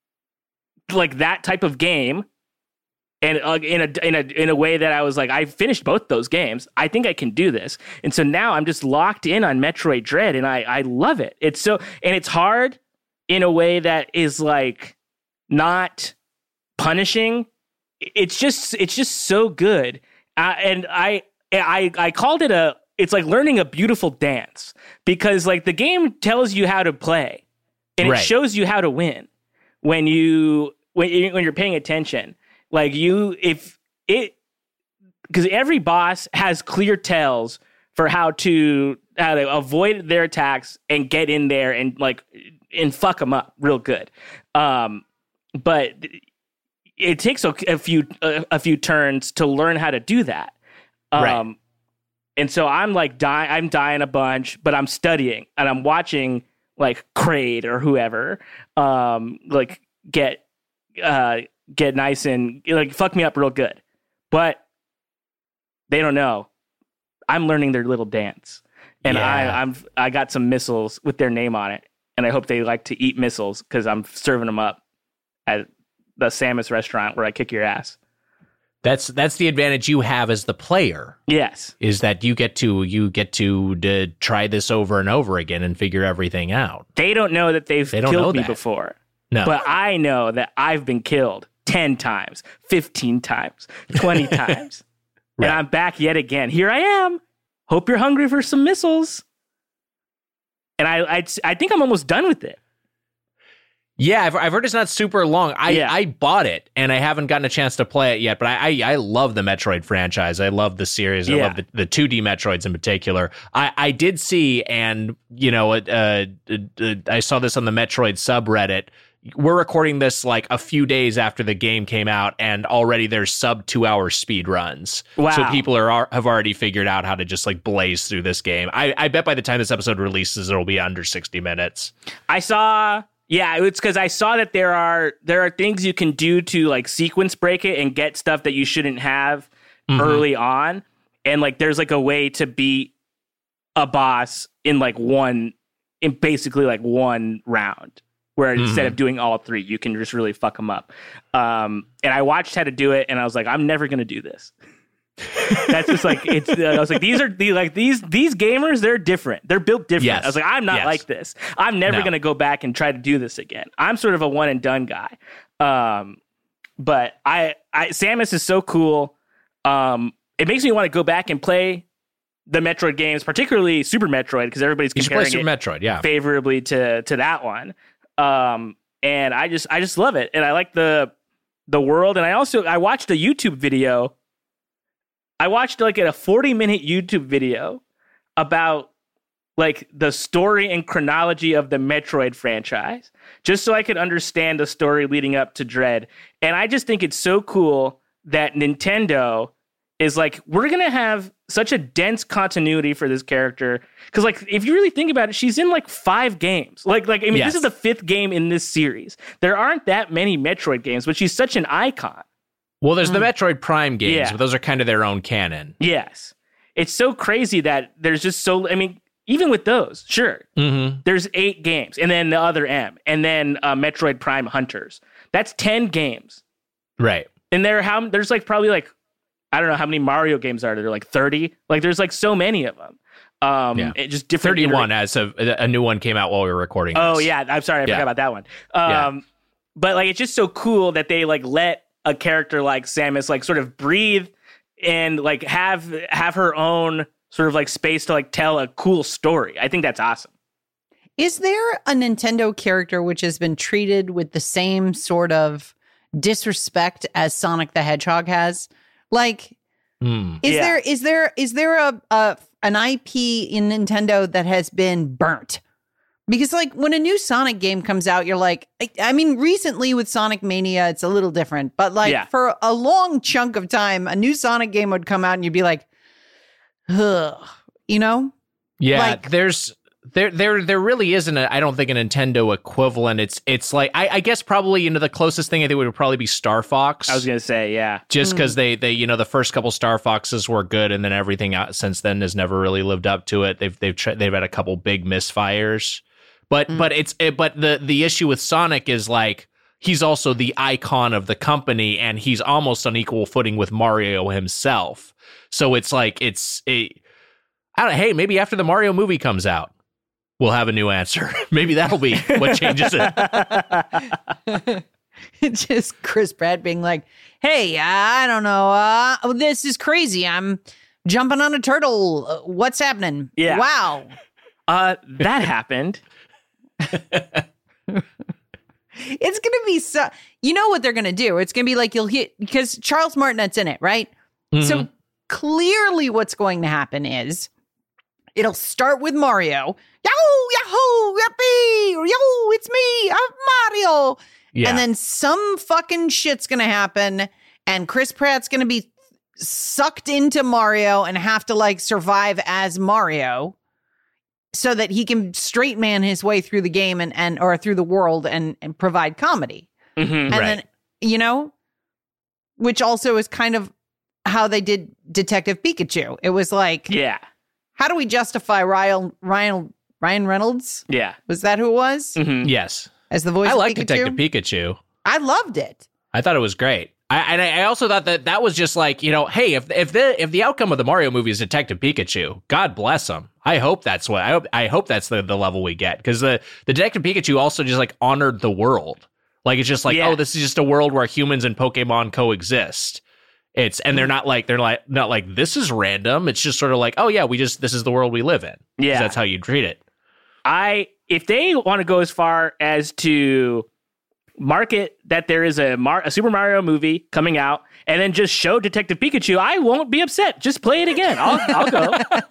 that type of game, and in a way that I was like, I finished both those games. I think I can do this, and so now I'm just locked in on Metroid Dread, and I love it. It's so, and it's hard in a way that is like not punishing. It's just so good, and I called it it's like learning a beautiful dance because like the game tells you how to play and it shows you how to win when you're paying attention. Like because every boss has clear tells for how to avoid their attacks and get in there and fuck them up real good. But it takes a few turns to learn how to do that. Right. And so I'm like I'm dying a bunch, but I'm studying and I'm watching like Kraid or whoever, like get nice and like fuck me up real good. But they don't know. I'm learning their little dance. And I got some missiles with their name on it. And I hope they like to eat missiles because I'm serving them up at the Samus restaurant where I kick your ass. That's the advantage you have as the player. Yes, is that you get to try this over and over again and figure everything out. They don't know that they've killed me before. No, but I know that I've been killed 10 times, 15 times, 20 times, and I'm back yet again. Here I am. Hope you're hungry for some missiles. And I think I'm almost done with it. Yeah, I've heard it's not super long. I bought it, and I haven't gotten a chance to play it yet, but I love the Metroid franchise. I love the series. I love the 2D Metroids in particular. I did see, and, you know, I saw this on the Metroid subreddit. We're recording this like a few days after the game came out, and already there's sub 2 hour speed runs. Wow. So people have already figured out how to just like blaze through this game. I bet by the time this episode releases, it'll be under 60 minutes. Yeah, it's because I saw that there are things you can do to like sequence break it and get stuff that you shouldn't have early on, and like there's like a way to beat a boss in basically one round. where instead of doing all three, you can just really fuck them up. And I watched how to do it, and I was like, I'm never gonna do this. That's just like it's. I was like, these gamers, they're different. They're built different. Yes. I was like, I'm not like this. I'm never gonna go back and try to do this again. I'm sort of a one and done guy. But Samus is so cool. It makes me want to go back and play the Metroid games, particularly Super Metroid, because everybody's comparing Super Metroid, favorably to that one. And I just love it, and I like the world. And I watched a YouTube video. I watched like a 40-minute YouTube video about like the story and chronology of the Metroid franchise, just so I could understand the story leading up to Dread. And I just think it's so cool that Nintendo is like, we're going to have such a dense continuity for this character. Because like, if you really think about it, she's in like 5 games. Like I mean, This is the 5th game in this series. There aren't that many Metroid games, but she's such an icon. Well, there's the Metroid Prime games, Yeah. but those are kind of their own canon. Yes. It's so crazy that there's just so, I mean, even with those, sure. Mm-hmm. There's 8 games, and then the other M, and then Metroid Prime Hunters. That's 10 games. Right. And there's like probably like, I don't know how many Mario games are there, like 30? Like there's like so many of them. It just different. 31 as a new one came out while we were recording. Oh this. yeah, I'm sorry, I forgot about that one. But like it's just so cool that they like let a character like Samus like sort of breathe and like have her own sort of like space to like tell a cool story. I think that's awesome. Is there a Nintendo character which has been treated with the same sort of disrespect as Sonic the Hedgehog has? Like, is there an IP in Nintendo that has been burnt? Because like when a new Sonic game comes out, you're like, I mean, recently with Sonic Mania, it's a little different, but like for a long chunk of time, a new Sonic game would come out and you'd be like, ugh, you know? Yeah, like, there really isn't I don't think a Nintendo equivalent. It's like I guess probably the closest thing I think would probably be Star Fox. I was gonna say, yeah. Just because they the first couple Star Foxes were good, and then everything out since then has never really lived up to it. They've had a couple big misfires. But the issue with Sonic is like he's also the icon of the company, and he's almost on equal footing with Mario himself. So it's like I don't know, hey, maybe after the Mario movie comes out, we'll have a new answer. Maybe that'll be what changes it. It's just Chris Pratt being like, hey, I don't know. This is crazy. I'm jumping on a turtle. What's happening? Yeah. Wow. That happened. It's going to be so, you know what they're going to do? It's going to be like you'll hit, because Charles Martinet's in it, right? Mm-hmm. So clearly what's going to happen is it'll start with Mario. Yahoo, yahoo, yippee, yahoo, it's me, I'm Mario. Yeah. And then some fucking shit's going to happen, and Chris Pratt's going to be sucked into Mario and have to like survive as Mario, so that he can straight man his way through the game and or through the world and provide comedy. Mm-hmm. And then, which also is kind of how they did Detective Pikachu. It was like, how do we justify Ryan Reynolds? Yeah. Was that who it was? Mm-hmm. Yes. As the voice of like Pikachu? Detective Pikachu. I loved it. I thought it was great. I also thought that was just like, hey, if the outcome of the Mario movie is Detective Pikachu, God bless him. I hope that's the level we get, because the Detective Pikachu also just like honored the world. Like it's just like, oh, this is just a world where humans and Pokemon coexist. They're not like this is random. It's just sort of like, oh yeah, this is the world we live in. Yeah, that's how you treat it. If they want to go as far as to market that there is a Super Mario movie coming out and then just show Detective Pikachu, I won't be upset. Just play it again. I'll go.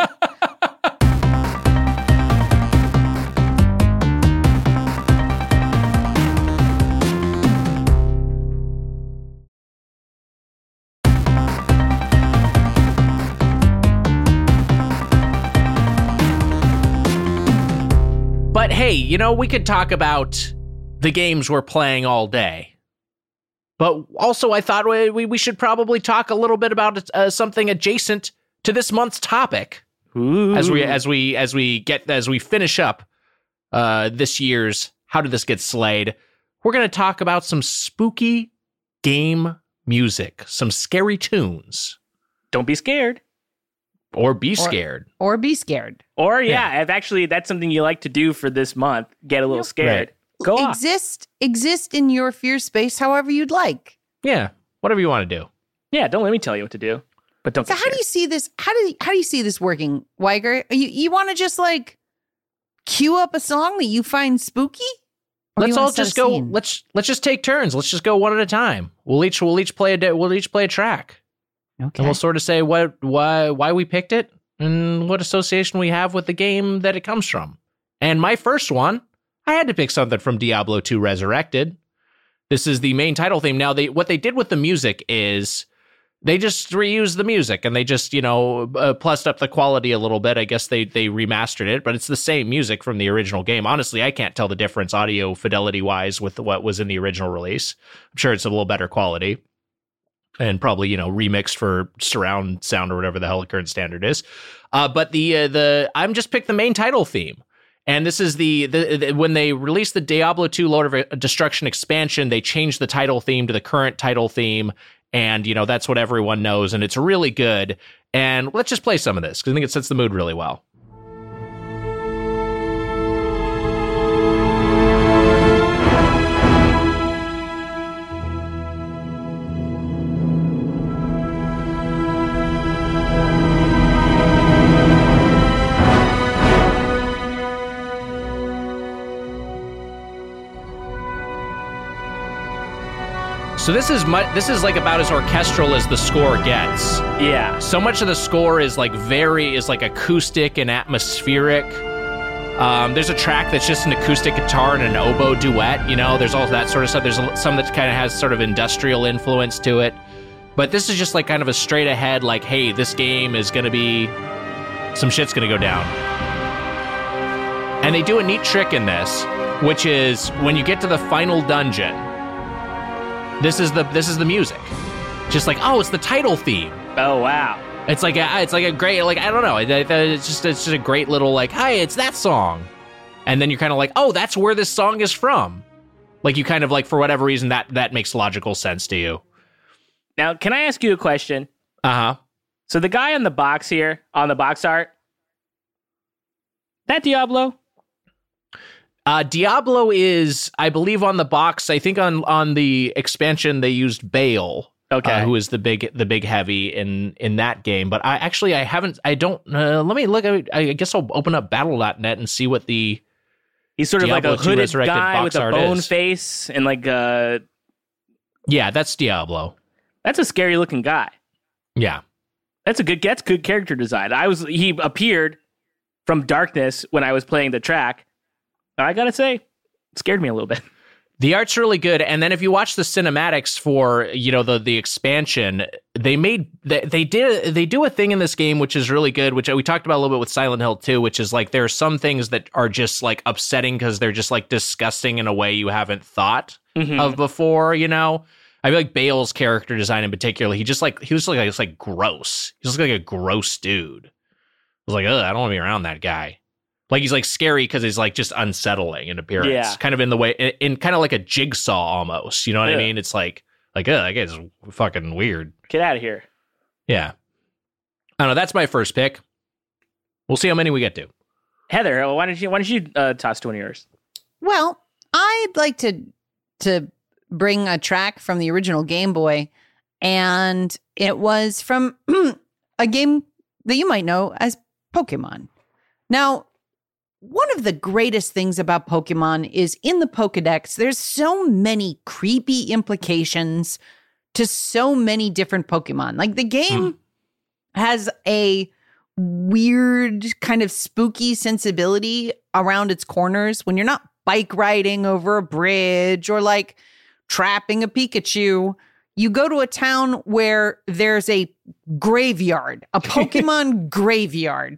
But hey, we could talk about the games we're playing all day. But also, I thought we should probably talk a little bit about something adjacent to this month's topic. Ooh. As we finish up this year's how did this get slayed? We're going to talk about some spooky game music, some scary tunes. Don't be scared. Or be scared. Or be scared. Or, if actually that's something you like to do for this month, get a little scared. Right. Go on. Exist in your fear space however you'd like. Yeah, whatever you want to do. Yeah, don't let me tell you what to do. But don't So how do you see this? How do you see this working, Weiger? You want to just like cue up a song that you find spooky? Let's all just go. Let's just take turns. Let's just go one at a time. We'll each play a track. Okay. And we'll sort of say why we picked it and what association we have with the game that it comes from. And my first one, I had to pick something from Diablo 2 Resurrected. This is the main title theme. Now, what they did with the music is they just reused the music and they just, plussed up the quality a little bit. I guess they remastered it, but it's the same music from the original game. Honestly, I can't tell the difference audio fidelity-wise with what was in the original release. I'm sure it's a little better quality. And probably, remixed for surround sound or whatever the hell the current standard is. But I'm just picked the main title theme. And this is the when they released the Diablo 2 Lord of Destruction expansion, they changed the title theme to the current title theme. And, that's what everyone knows. And it's really good. And let's just play some of this because I think it sets the mood really well. So this is like about as orchestral as the score gets. Yeah. So much of the score is like acoustic and atmospheric. There's a track that's just an acoustic guitar and an oboe duet. There's all that sort of stuff. There's some that kind of has sort of industrial influence to it. But this is just like kind of a straight ahead, like, hey, this game is going to be, some shit's going to go down. And they do a neat trick in this, which is when you get to the final dungeon, This is the music, just like, oh, it's the title theme. Oh wow! It's like a great, like, I don't know. It's just a great little like, hey, it's that song, and then you're kind of like, oh, that's where this song is from. Like you kind of like for whatever reason that makes logical sense to you. Now, can I ask you a question? Uh-huh. So the guy on the box here, on the box art, that Diablo? Diablo is, I believe, on the box. I think on the expansion they used Bale, who is the big heavy in that game. But I haven't. I don't. Let me look. I guess I'll open up Battle.net and see what the. He's sort Diablo of like a hooded guy with a bone is. face and like a. Yeah, that's Diablo. That's a scary looking guy. Yeah, that's good character design. He appeared from darkness when I was playing the track. I gotta say, it scared me a little bit. The art's really good, and then if you watch the cinematics for the expansion, they do a thing in this game which is really good, which we talked about a little bit with Silent Hill 2, which is like there are some things that are just like upsetting because they're just like disgusting in a way you haven't thought of before. I feel like Bale's character design in particular, he was like gross. He was like a gross dude. I was like, ugh, I don't want to be around that guy. Like he's like scary because he's like just unsettling in appearance, kind of in the way, in kind of like a Jigsaw almost. You know what I mean? It's like that guy's fucking weird. Get out of here. Yeah, I don't know. That's my first pick. We'll see how many we get to. Heather, why don't you toss to one of yours? Well, I'd like to bring a track from the original Game Boy, and it was from a game that you might know as Pokemon. Now, one of the greatest things about Pokemon is in the Pokedex, there's so many creepy implications to so many different Pokemon. Like the game has a weird kind of spooky sensibility around its corners when you're not bike riding over a bridge or like trapping a Pikachu. You go to a town where there's a graveyard, a Pokemon graveyard,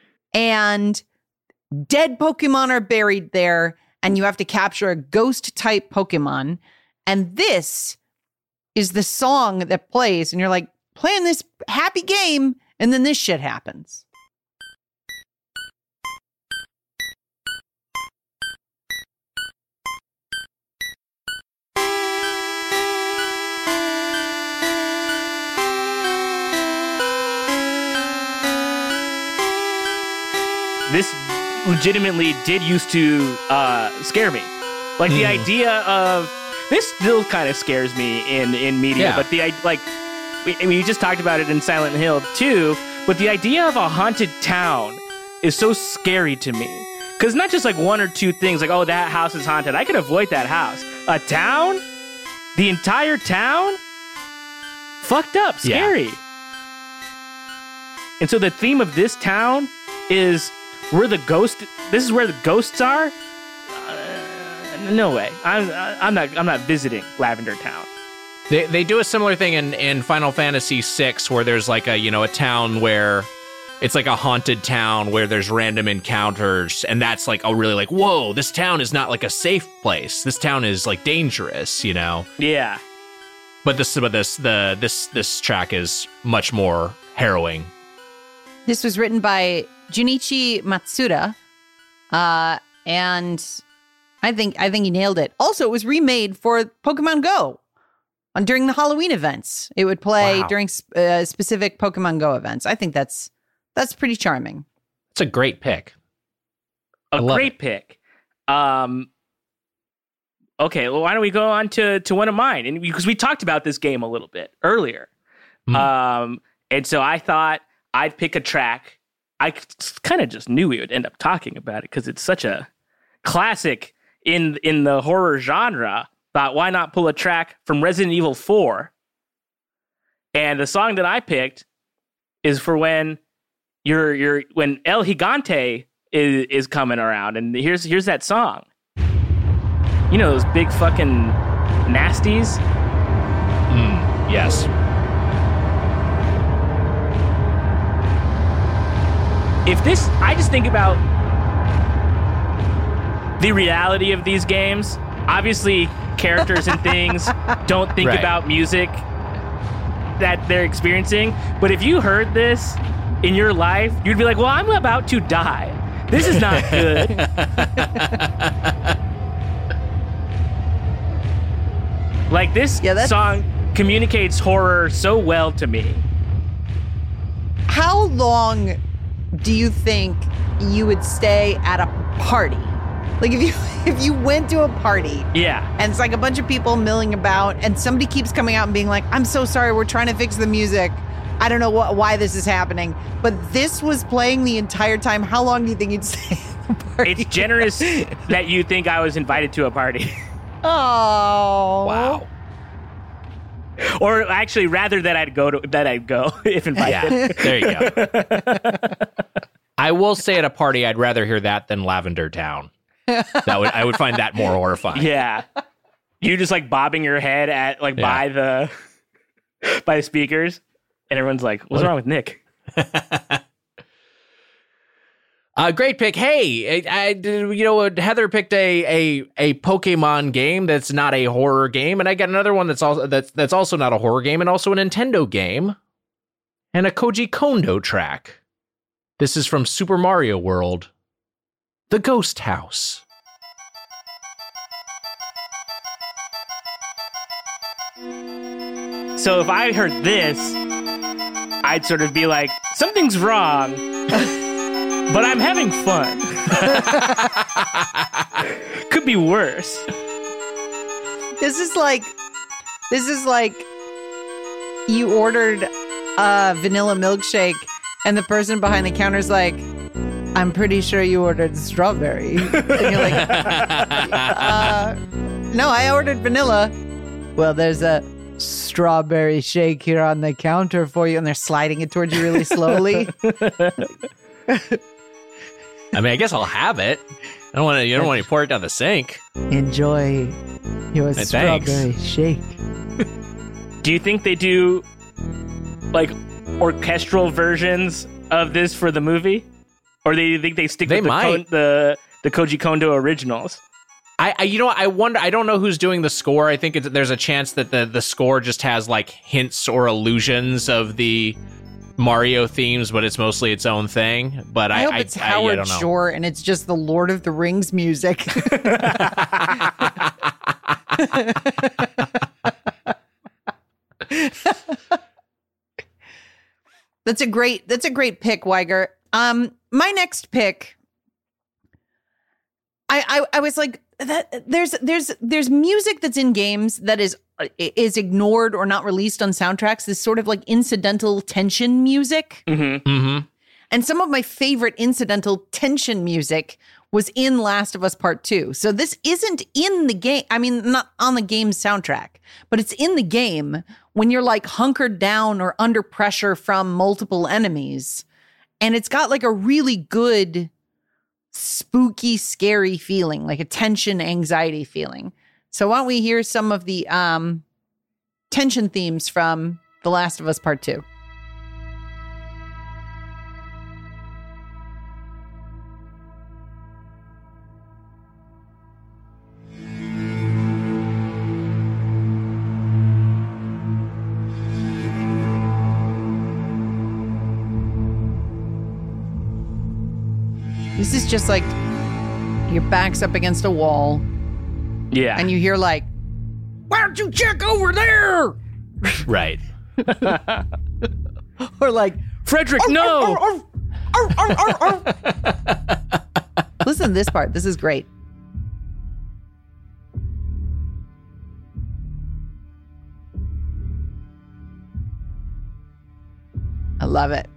and dead Pokemon are buried there, and you have to capture a ghost-type Pokemon. And this is the song that plays, and you're like, playing this happy game, and then this shit happens. this legitimately did used to scare me. Like the idea of this still kind of scares me in media, but we just talked about it in Silent Hill too. But the idea of a haunted town is so scary to me because not just like one or two things like, oh, that house is haunted. I can avoid that house. A town, the entire town, fucked up, scary. And so the theme of this town is this is where the ghosts are? No way. I'm not visiting Lavender Town. They do a similar thing in Final Fantasy VI where there's like a town where it's like a haunted town where there's random encounters, and that's like really like, whoa, this town is not like a safe place. This town is like dangerous, Yeah. But this track is much more harrowing. This was written by Junichi Matsuda, and I think he nailed it. Also, it was remade for Pokemon Go during the Halloween events. It would play during specific Pokemon Go events. I think that's pretty charming. It's a great pick. A great pick. Okay, well, why don't we go on to one of mine? And because we talked about this game a little bit earlier, and so I thought I'd pick a track. I kind of just knew we would end up talking about it because it's such a classic in the horror genre. Thought, why not pull a track from Resident Evil 4? And the song that I picked is for when when El Gigante is coming around, and here's that song. You know those big fucking nasties? Yes. I just think about the reality of these games. Obviously, characters and things don't think about music that they're experiencing. But if you heard this in your life, you'd be like, well, I'm about to die. This is not good. Like, this song communicates horror so well to me. How long do you think you would stay at a party? Like if you went to a party, and it's like a bunch of people milling about, and somebody keeps coming out and being like, "I'm so sorry, we're trying to fix the music. I don't know why this is happening," but this was playing the entire time. How long do you think you'd stay at the party? It's generous that you think I was invited to a party. Oh, wow. Or actually, rather that I'd go if invited. Yeah, there you go. I will say at a party, I'd rather hear that than Lavender Town. I would find that more horrifying. Yeah, you just like bobbing your head at by the speakers, and everyone's like, "What's wrong with Nick?" Great pick. Hey, Heather picked a Pokemon game that's not a horror game, and I got another one that's also not a horror game, and also a Nintendo game, and a Koji Kondo track. This is from Super Mario World, The Ghost House. So if I heard this, I'd sort of be like, something's wrong. But I'm having fun. Could be worse. This is like you ordered a vanilla milkshake and the person behind the counter is like, "I'm pretty sure you ordered strawberry." And you're like, "No, I ordered vanilla." "Well, there's a strawberry shake here on the counter for you," and they're sliding it towards you really slowly. I mean, I guess I'll have it. You don't want to pour it down the sink. "Enjoy your strawberry shake." Do you think they do like orchestral versions of this for the movie, or do you think they stick with the Koji Kondo originals? I wonder. I don't know who's doing the score. I think there's a chance that the score just has like hints or allusions of the Mario themes, but it's mostly its own thing. But I hope it's Howard Shore and it's just the Lord of the Rings music. That's a great pick, Weiger. My next pick I was like, that there's music that's in games that is ignored or not released on soundtracks. This sort of like incidental tension music. And some of my favorite incidental tension music was in Last of Us Part 2. So this isn't in the game. I mean, not on the game's soundtrack, but it's in the game when you're like hunkered down or under pressure from multiple enemies. And it's got like a really good, spooky, scary feeling, like a tension, anxiety feeling. So why don't we hear some of the tension themes from The Last of Us Part 2? This is just like your back's up against a wall. Yeah. And you hear like, why don't you check over there? Right. Or like, Frederick, no! Listen to this part. This is great. I love it.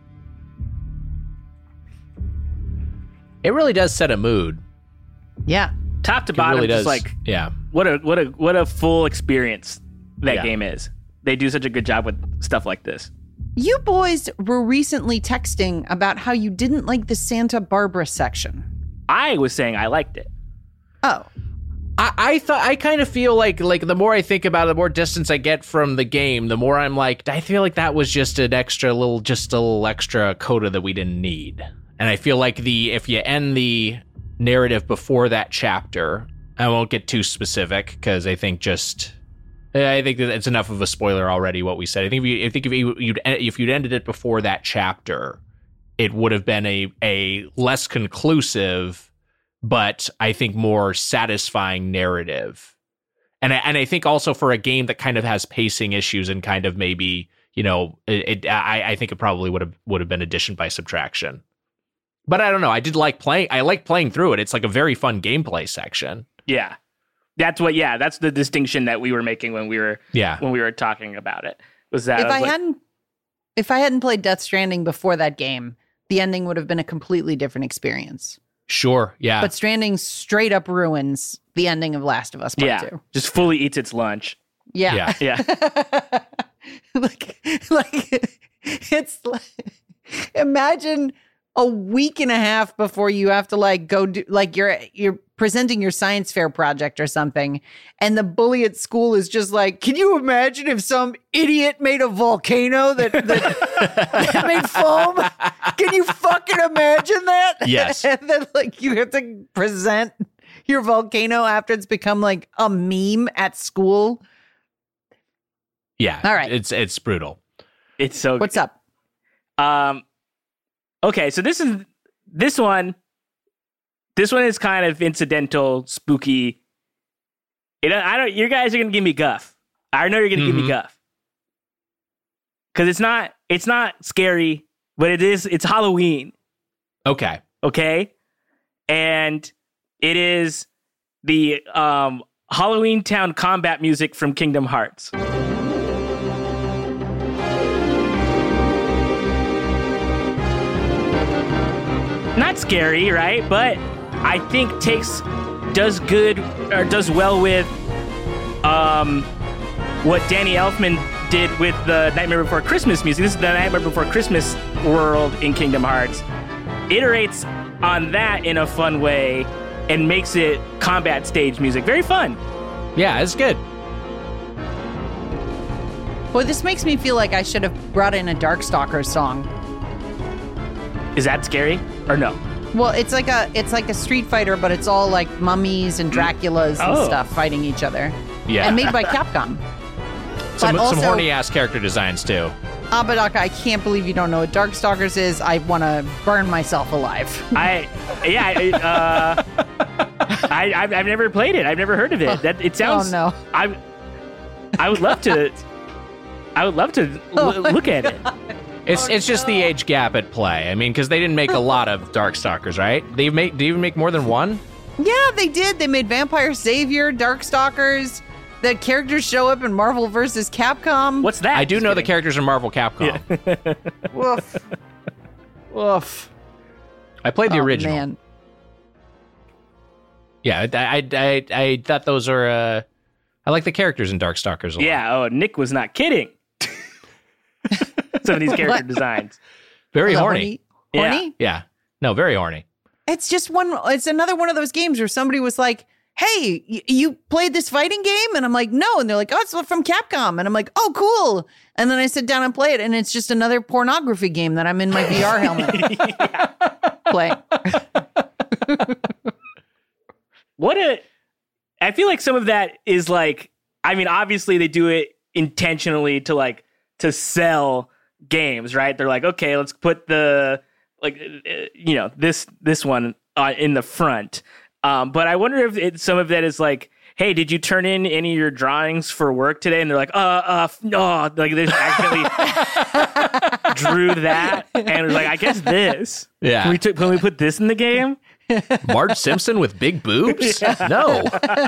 It really does set a mood. Yeah. Top to It bottom, really just does. like Yeah. what a full experience that Yeah. game is. They do such a good job with stuff like this. You boys were recently texting about how you didn't like the Santa Barbara section. I was saying I liked it. Oh. I kind of feel like the more I think about it, the more distance I get from the game, the more I'm like, I feel like that was just a little extra coda that we didn't need. And I feel like if you end the narrative before that chapter, I won't get too specific because I think that it's enough of a spoiler already what we said. I think if you'd ended it before that chapter, it would have been a less conclusive, but I think more satisfying narrative. And I think also for a game that kind of has pacing issues and kind of maybe, I think it probably would have been addition by subtraction. But I don't know. I like playing through it. It's like a very fun gameplay section. Yeah. That's the distinction that we were making when we were talking about it. Was that if I hadn't played Death Stranding before that game, the ending would have been a completely different experience. Sure, yeah. But Stranding straight up ruins the ending of Last of Us Part 2. Just fully eats its lunch. Yeah. Yeah. like it's like, imagine a week and a half before you have to like go do like you're presenting your science fair project or something, and the bully at school is just like, can you imagine if some idiot made a volcano that made foam? Can you fucking imagine that? Yes. And then like you have to present your volcano after it's become like a meme at school. Yeah. All right. It's brutal. It's so What's up? Okay, so this one is kind of incidental, spooky. You guys are gonna give me guff. I know you're gonna give me guff. Because it's not scary, but it's Halloween. Okay. Okay? And it is the Halloween Town combat music from Kingdom Hearts. Not scary, right? But I think does well with what Danny Elfman did with the Nightmare Before Christmas music. This is the Nightmare Before Christmas world in Kingdom Hearts. Iterates on that in a fun way and makes it combat stage music. Very fun. Yeah, it's good. Boy, this makes me feel like I should have brought in a Darkstalkers song. Is that scary or no? Well, it's like a Street Fighter, but it's all like mummies and Draculas and stuff fighting each other. Yeah. And made by Capcom. Some horny ass character designs too. Abadaka, I can't believe you don't know what Darkstalkers is. I want to burn myself alive. I've never played it. I've never heard of it. It sounds. Oh no. I would love to. Look at it. It's just the age gap at play. I mean, because they didn't make a lot of Darkstalkers, right? Did they even make more than one? Yeah, they did. They made Vampire Savior, Darkstalkers. The characters show up in Marvel vs. Capcom. What's that? I do know the characters in Marvel Capcom. Woof. Woof. I played the original. Man. Yeah, I thought those are. I like the characters in Darkstalkers a lot. Yeah. Oh, Nick was not kidding. Some of these character What? designs. Very horny. Horny? Yeah. No, very horny. It's just it's another one of those games where somebody was like, hey, you played this fighting game? And I'm like, no. And they're like, oh, it's from Capcom. And I'm like, oh, cool. And then I sit down and play it. And it's just another pornography game that I'm in my VR helmet playing. I feel like some of that is like, I mean, obviously they do it intentionally to sell games, right? They're like, okay, let's put the, this one in the front. But I wonder if some of that is like, hey, did you turn in any of your drawings for work today? And they're like, no, like they accidentally drew that. And it was like, I guess this. Yeah. Can we put this in the game? Marge Simpson with big boobs? No.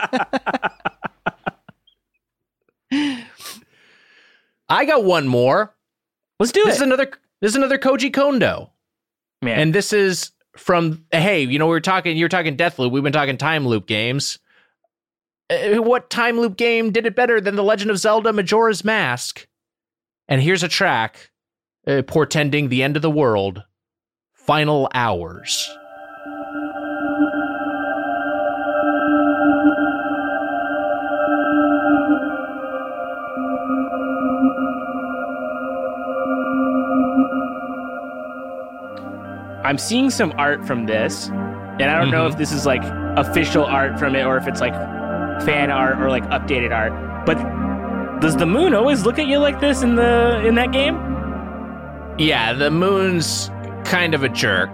I got one more. Let's do This it. is another Koji Kondo. Man. And this is from, hey, you were talking Deathloop. We've been talking time loop games. What time loop game did it better than The Legend of Zelda Majora's Mask? And here's a track portending the end of the world. Final Hours. I'm seeing some art from this, and I don't know if this is like official art from it or if it's like fan art or like updated art. But does the moon always look at you like this in that game? Yeah, the moon's kind of a jerk.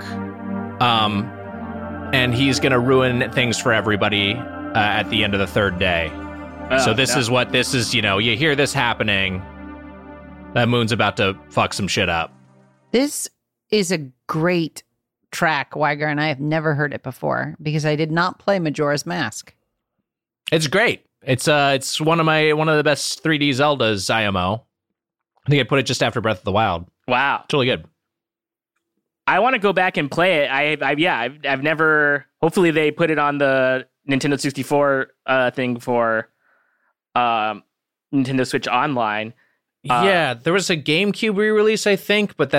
And he's going to ruin things for everybody at the end of the third day. So this is what this is, you hear this happening. That moon's about to fuck some shit up. This is a great track, Weiger, and I have never heard it before because I did not play Majora's Mask. It's great. It's one of the best 3D Zeldas IMO. I think I put it just after Breath of the Wild. Wow. It's really good. I want to go back and play it. I've never. Hopefully, they put it on the Nintendo 64 thing for Nintendo Switch Online. Yeah, there was a GameCube re-release, I think, but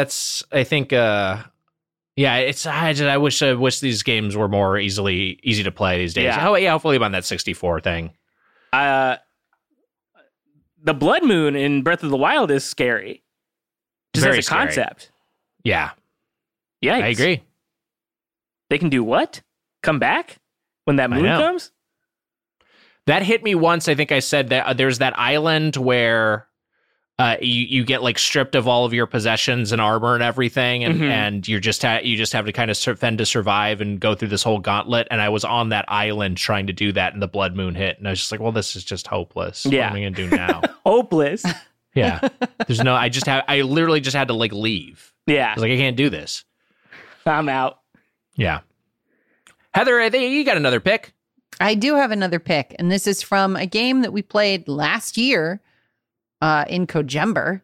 I wish these games were more easy to play these days. Yeah. Oh yeah, hopefully I'm on that 64 thing. The Blood Moon in Breath of the Wild is scary. Just Very as a scary. concept. Yeah, Yikes. I agree. They can do what? Come back when that moon know. comes? That hit me once. I think I said that there's that island where you get like stripped of all of your possessions and armor and everything, and you just have to kind of fend to survive and go through this whole gauntlet. And I was on that island trying to do that, and the Blood Moon hit, and I was just like, well, this is just hopeless. Yeah. What am I gonna do now? Hopeless. Yeah, there's no. I literally just had to like leave. Yeah. I was like, I can't do this. I'm out. Yeah. Heather, I think you got another pick. I do have another pick, and this is from a game that we played last year in Kojember.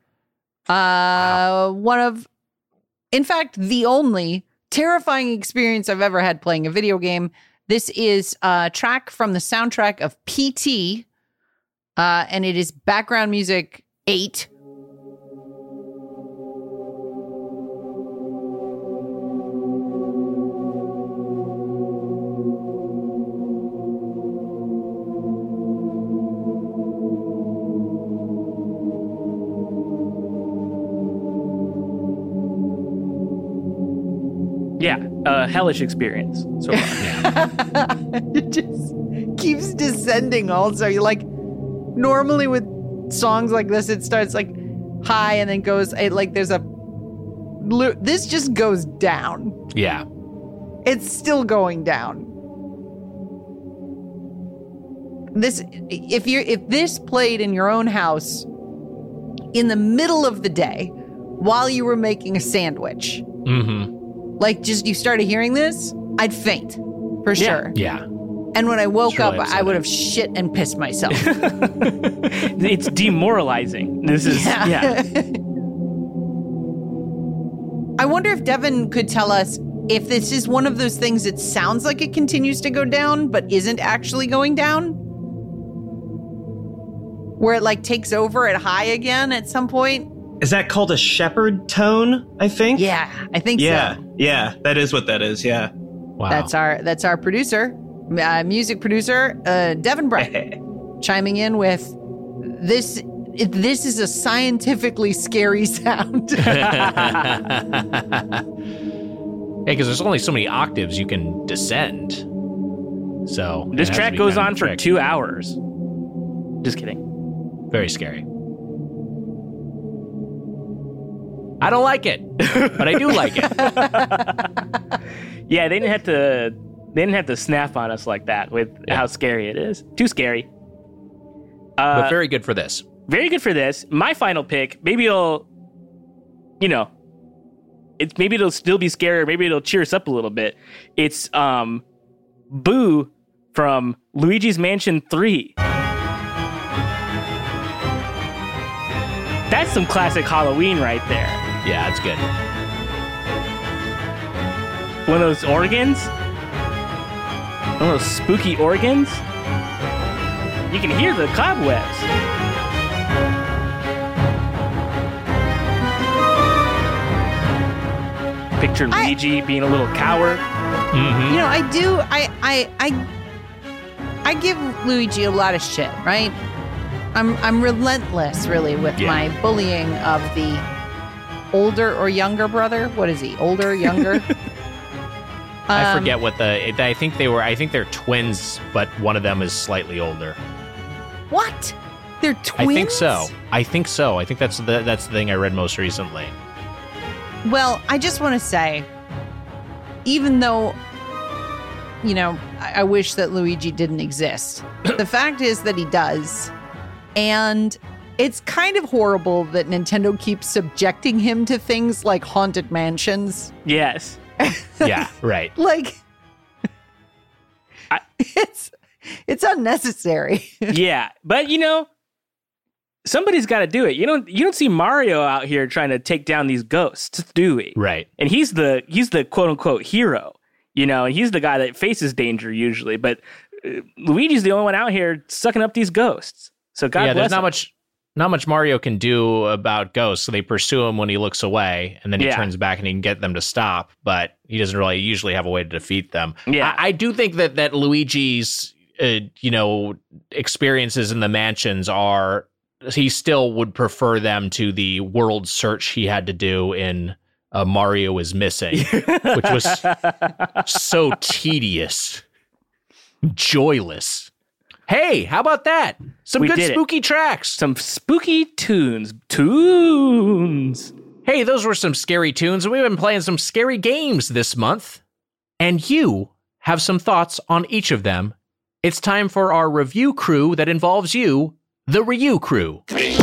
In fact, the only terrifying experience I've ever had playing a video game. This is a track from the soundtrack of PT, and it is background music 8. Yeah. Hellish experience. So It just keeps descending also. You're like, normally with songs like this, it starts like high and then goes, this just goes down. Yeah. It's still going down. If this played in your own house in the middle of the day while you were making a sandwich, Mm-hmm. like just you started hearing this, I'd faint for sure. Yeah. And when I woke really up, I would have shit and pissed myself. It's demoralizing. This is, yeah. I wonder if Devin could tell us if this is one of those things that sounds like it continues to go down, but isn't actually going down. Where it like takes over at high again at some point. Is that called a shepherd tone, I think? Yeah, I think so. Yeah, that is what that is, yeah. Wow. That's our producer, music producer, Devin Bright, chiming in with this. This is a scientifically scary sound. Because there's only so many octaves you can descend. So This it has to track be goes kind of on for tricky. 2 hours. Just kidding. Very scary. I don't like it, but I do like it. Yeah, they didn't have to snap on us like that with how scary it is. Too scary. But very good for this. Very good for this. My final pick, maybe it'll, maybe it'll still be scary, or maybe it'll cheer us up a little bit. It's Boo from Luigi's Mansion 3. That's some classic Halloween right there. Yeah, it's good. One of those organs. One of those spooky organs. You can hear the cobwebs. Picture Luigi being a little coward. Mm-hmm. I give Luigi a lot of shit, right? I'm relentless, really, with my bullying of the older or younger brother. What is he? Older, younger? I forget what I think they're twins, but one of them is slightly older. What? They're twins? I think so. I think that's the thing I read most recently. Well, I just want to say, even though, I wish that Luigi didn't exist, the fact is that he does. And it's kind of horrible that Nintendo keeps subjecting him to things like haunted mansions. Yes. Yeah, right. Like, it's unnecessary. Yeah, but somebody's got to do it. You don't see Mario out here trying to take down these ghosts, do we? Right. And he's the quote unquote hero. And he's the guy that faces danger usually. But Luigi's the only one out here sucking up these ghosts. So God bless there's him. not much Mario can do about ghosts. So they pursue him when he looks away, and then he turns back and he can get them to stop. But he doesn't really usually have a way to defeat them. Yeah, I do think that Luigi's experiences in the mansions are. He still would prefer them to the world search he had to do in Mario is Missing, which was so tedious, joyless. Hey, how about that? Some good spooky tracks. Some spooky tunes. Hey, those were some scary tunes. We've been playing some scary games this month. And you have some thoughts on each of them. It's time for our review crew that involves you, the Ryu Crew.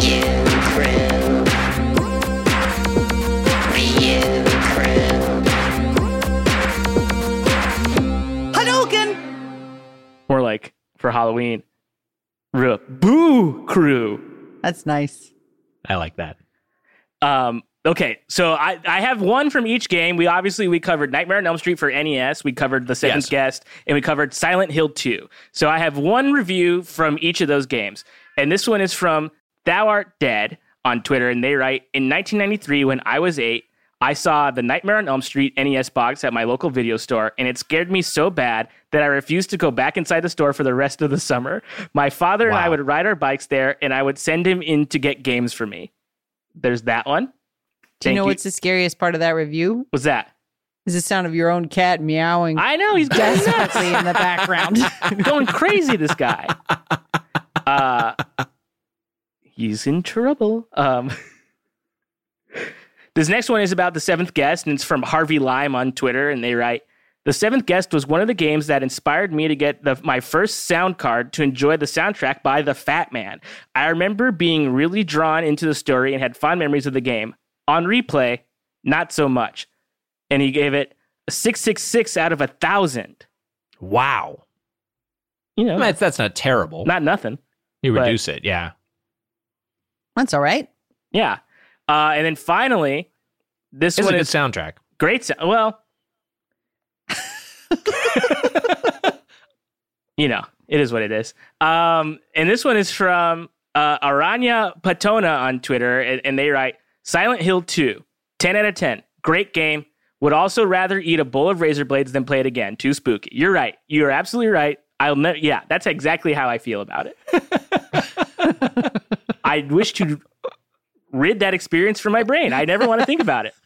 Hadouken! More like for Halloween, Boo Crew. That's nice. I like that. Okay, so I have one from each game. We covered Nightmare on Elm Street for NES. We covered The Seventh Guest, and we covered Silent Hill 2. So I have one review from each of those games. And this one is from Thou Art Dead on Twitter, and they write, in 1993, when I was 8, I saw the Nightmare on Elm Street NES box at my local video store, and it scared me so bad that I refused to go back inside the store for the rest of the summer. My father and I would ride our bikes there, and I would send him in to get games for me. There's that one. Do you know what's the scariest part of that review? What's that? Is the sound of your own cat meowing. I know, he's desperately in the background. Going crazy, this guy. He's in trouble. This next one is about The Seventh Guest, and it's from Harvey Lime on Twitter, and they write, The Seventh Guest was one of the games that inspired me to get my first sound card to enjoy the soundtrack by The Fat Man. I remember being really drawn into the story and had fond memories of the game. On replay, not so much. And he gave it a 666 out of 1,000. Wow. you know, That's not terrible. not nothing. You but- reduce it, yeah. That's all right. Yeah. And then finally, this It's a one good is soundtrack. great. Well, you know, it is what it is. And this one is from Aranya Patona on Twitter, and they write, Silent Hill 2, 10 out of 10. Great game. Would also rather eat a bowl of razor blades than play it again. Too spooky. You're right. You're absolutely right. Yeah, that's exactly how I feel about it. I wish to rid that experience from my brain. I never want to think about it.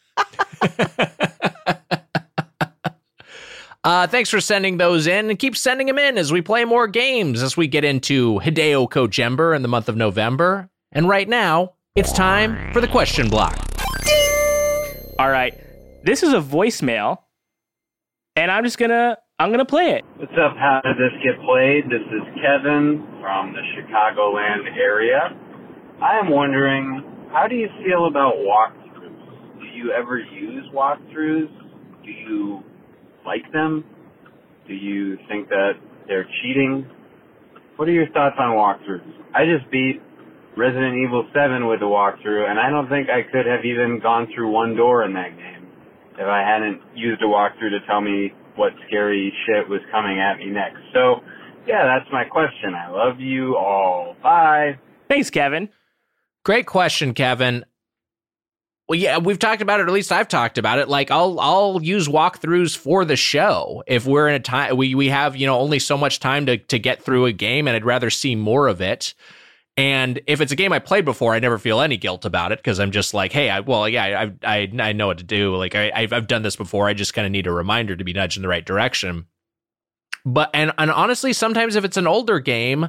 Thanks for sending those in, and keep sending them in as we play more games as we get into Hideo Kojember in the month of November. And right now, it's time for the question block. All right. This is a voicemail, and I'm gonna play it. What's up? How did this get played? This is Kevin from the Chicagoland area. I am wondering, how do you feel about walkthroughs? Do you ever use walkthroughs? Do you like them? Do you think that they're cheating? What are your thoughts on walkthroughs? I just beat Resident Evil 7 with a walkthrough, and I don't think I could have even gone through one door in that game if I hadn't used a walkthrough to tell me what scary shit was coming at me next. So, yeah, that's my question. I love you all. Bye. Thanks, Kevin. Great question, Kevin. Well, yeah, we've talked about it, or at least I've talked about it. Like, I'll use walkthroughs for the show if we're in a time we have, only so much time to get through a game, and I'd rather see more of it. And if it's a game I played before, I never feel any guilt about it because I'm just like, hey, I know what to do. Like I've done this before. I just kind of need a reminder to be nudged in the right direction. But and honestly, sometimes if it's an older game,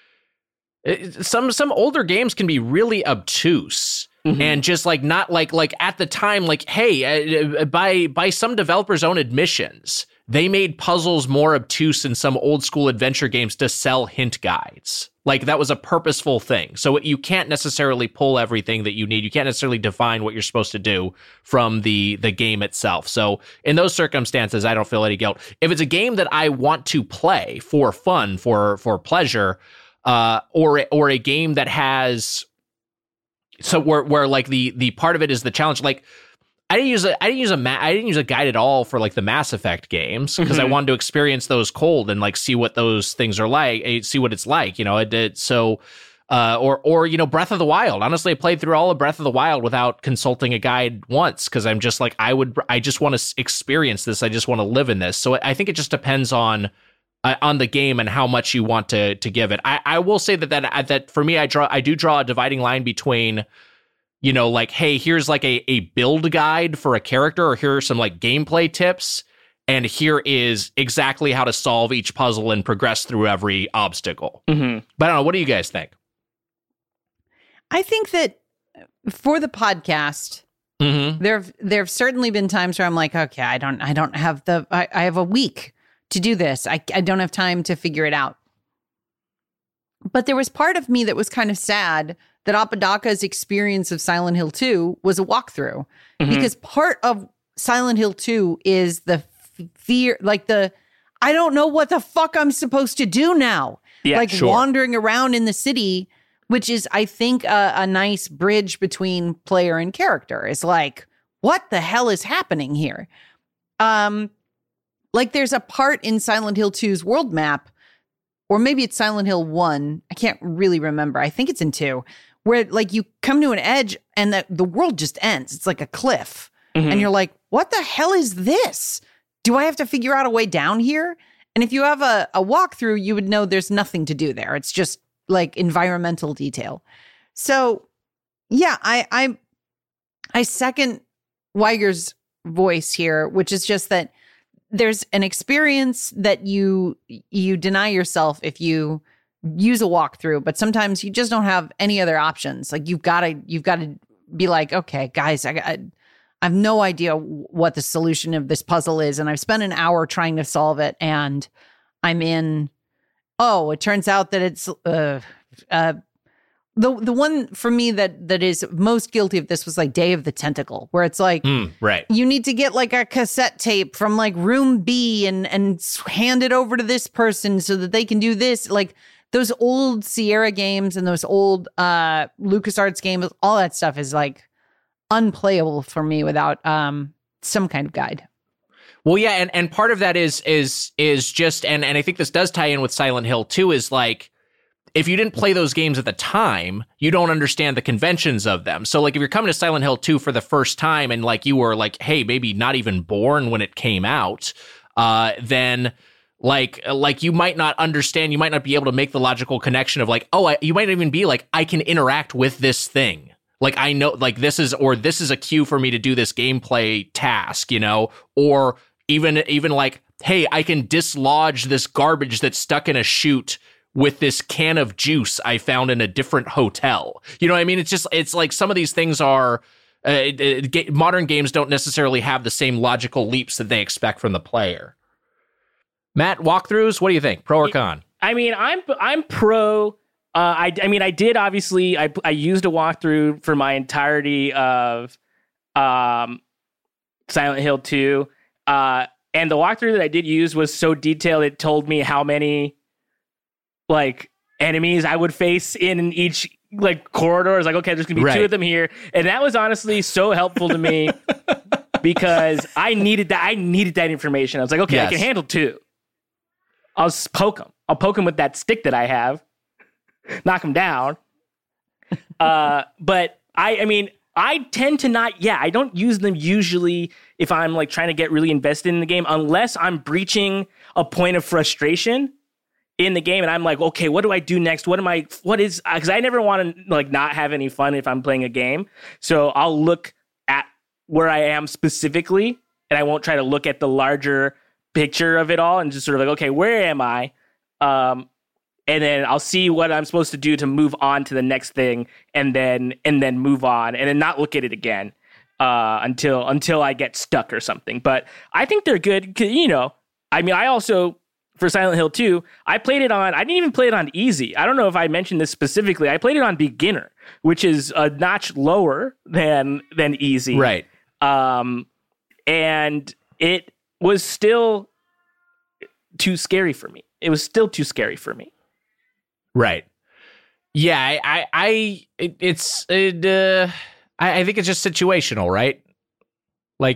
some older games can be really obtuse. Mm-hmm. And just like not like at the time, like, hey, by some developers' own admissions, they made puzzles more obtuse in some old school adventure games to sell hint guides. Like that was a purposeful thing. So you can't necessarily pull everything that you need. You can't necessarily define what you're supposed to do from the game itself. So in those circumstances, I don't feel any guilt. If it's a game that I want to play for fun, for pleasure, or a game that has where like the part of it is the challenge, like I didn't use a guide at all for like the Mass Effect games because I wanted to experience those cold and like see what those things are like, see what it's like, I did so, or Breath of the Wild. Honestly, I played through all of Breath of the Wild without consulting a guide once because I'm just like I just want to experience this. I just want to live in this. So I think it just depends on the game and how much you want to give it. I will say that for me, I do draw a dividing line between, like, hey, here's like a build guide for a character, or here are some like gameplay tips, and here is exactly how to solve each puzzle and progress through every obstacle. Mm-hmm. But I don't know. What do you guys think? I think that for the podcast, there have certainly been times where I'm like, okay, I don't have I have a week to do this. I don't have time to figure it out. But there was part of me that was kind of sad that Apodaca's experience of Silent Hill 2 was a walkthrough. Because part of Silent Hill 2 is the fear, like I don't know what the fuck I'm supposed to do now. Yeah, like wandering around in the city, which is, I think, a nice bridge between player and character. It's like, what the hell is happening here? Like there's a part in Silent Hill 2's world map, or maybe it's Silent Hill 1. I can't really remember. I think it's in 2, where like you come to an edge and the world just ends. It's like a cliff. And you're like, what the hell is this? Do I have to figure out a way down here? And if you have a walkthrough, you would know there's nothing to do there. It's just like environmental detail. So yeah, I second Weiger's voice here, which is just that there's an experience that you deny yourself if you use a walkthrough, but sometimes you just don't have any other options. Like you've got to be like, okay, guys, I have no idea what the solution of this puzzle is, and I've spent an hour trying to solve it, and I'm in. Oh, it turns out that it's The one for me that is most guilty of this was like Day of the Tentacle, where it's like right. you need to get like a cassette tape from like room B and hand it over to this person so that they can do this. Like those old Sierra games and those old LucasArts games, all that stuff is like unplayable for me without some kind of guide. Well, yeah, and part of that is just and I think this does tie in with Silent Hill 2 is like, if you didn't play those games at the time, you don't understand the conventions of them. So like if you're coming to Silent Hill 2 for the first time and like you were like, hey, maybe not even born when it came out, then like you might not understand, you might not be able to make the logical connection of like, you might even be like, I can interact with this thing. Like I know like this is a cue for me to do this gameplay task, you know, or even like, hey, I can dislodge this garbage that's stuck in a chute with this can of juice I found in a different hotel. You know what I mean? It's like some of these things are, modern games don't necessarily have the same logical leaps that they expect from the player. Matt, walkthroughs, what do you think? Pro or con? I mean, I'm pro. I mean, I did obviously, I used a walkthrough for my entirety of Silent Hill 2. And the walkthrough that I did use was so detailed, it told me how many like enemies I would face in each like corridor. It's like, okay, there's gonna be two of them here, and that was honestly so helpful to me because I needed that information. I was like, okay, I can handle 2. I'll just poke them with that stick that I have, knock them down. But I mean, I tend to not. Yeah, I don't use them usually if I'm like trying to get really invested in the game, unless I'm breaching a point of frustration in the game and I'm like, okay, what do I do next? Because I never want to like not have any fun if I'm playing a game. So I'll look at where I am specifically and I won't try to look at the larger picture of it all and just sort of like, okay, where am I? And then I'll see what I'm supposed to do to move on to the next thing and then move on and then not look at it again until I get stuck or something. But I think they're good. You know, I mean, I also, for Silent Hill 2, I didn't even play it on easy. I don't know if I mentioned this specifically. I played it on beginner, which is a notch lower than easy. Right. And it was still too scary for me. Right. Yeah, I think it's just situational, right? Like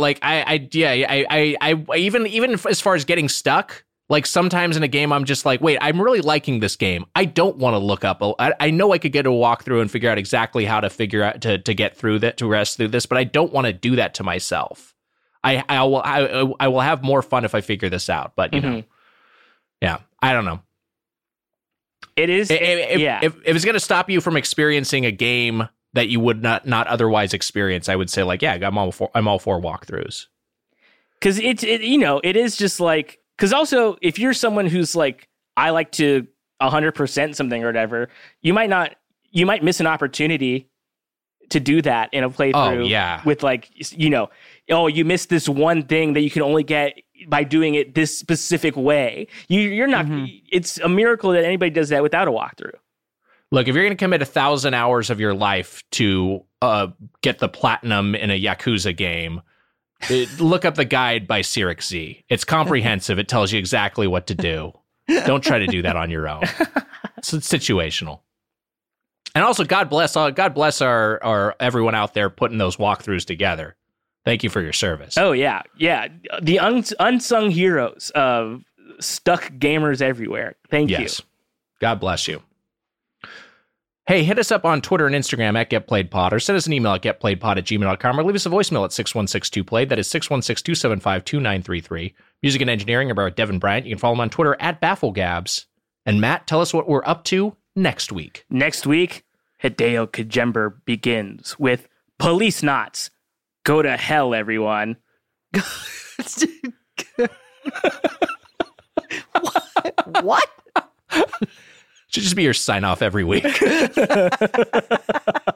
even as far as getting stuck, like sometimes in a game, I'm just like, wait, I'm really liking this game. I don't want to look up. I know I could get a walkthrough and figure out exactly how to figure out to get through that, to rest through this, but I don't want to do that to myself. I will have more fun if I figure this out. But you know, yeah, I don't know. It is, if it's going to stop you from experiencing a game that you would not otherwise experience, I would say like, yeah, I'm all for walkthroughs. Because it is just like, because also if you're someone who's like, I like to 100% something or whatever, you might miss an opportunity to do that in a playthrough with like, you know, you missed this one thing that you can only get by doing it this specific way. You're not, it's a miracle that anybody does that without a walkthrough. Look, if you're going to commit 1,000 hours of your life to get the platinum in a Yakuza game, look up the guide by Cyrix Z. It's comprehensive. It tells you exactly what to do. Don't try to do that on your own. It's situational. And also, God bless our everyone out there putting those walkthroughs together. Thank you for your service. Oh, yeah. Yeah. The unsung heroes of stuck gamers everywhere. Thank you. God bless you. Hey, hit us up on Twitter and Instagram at GetPlayedPod, or send us an email at getplayedpod@gmail.com, or leave us a voicemail at 616-2PLAYED. That is 616-275-2933. Music and engineering are by Devin Bryant. You can follow him on Twitter at BaffleGabs. And Matt, tell us what we're up to next week. Next week, Hideo Kojimbo begins with Police Knots. Go to hell, everyone. What? Should just be your sign off every week.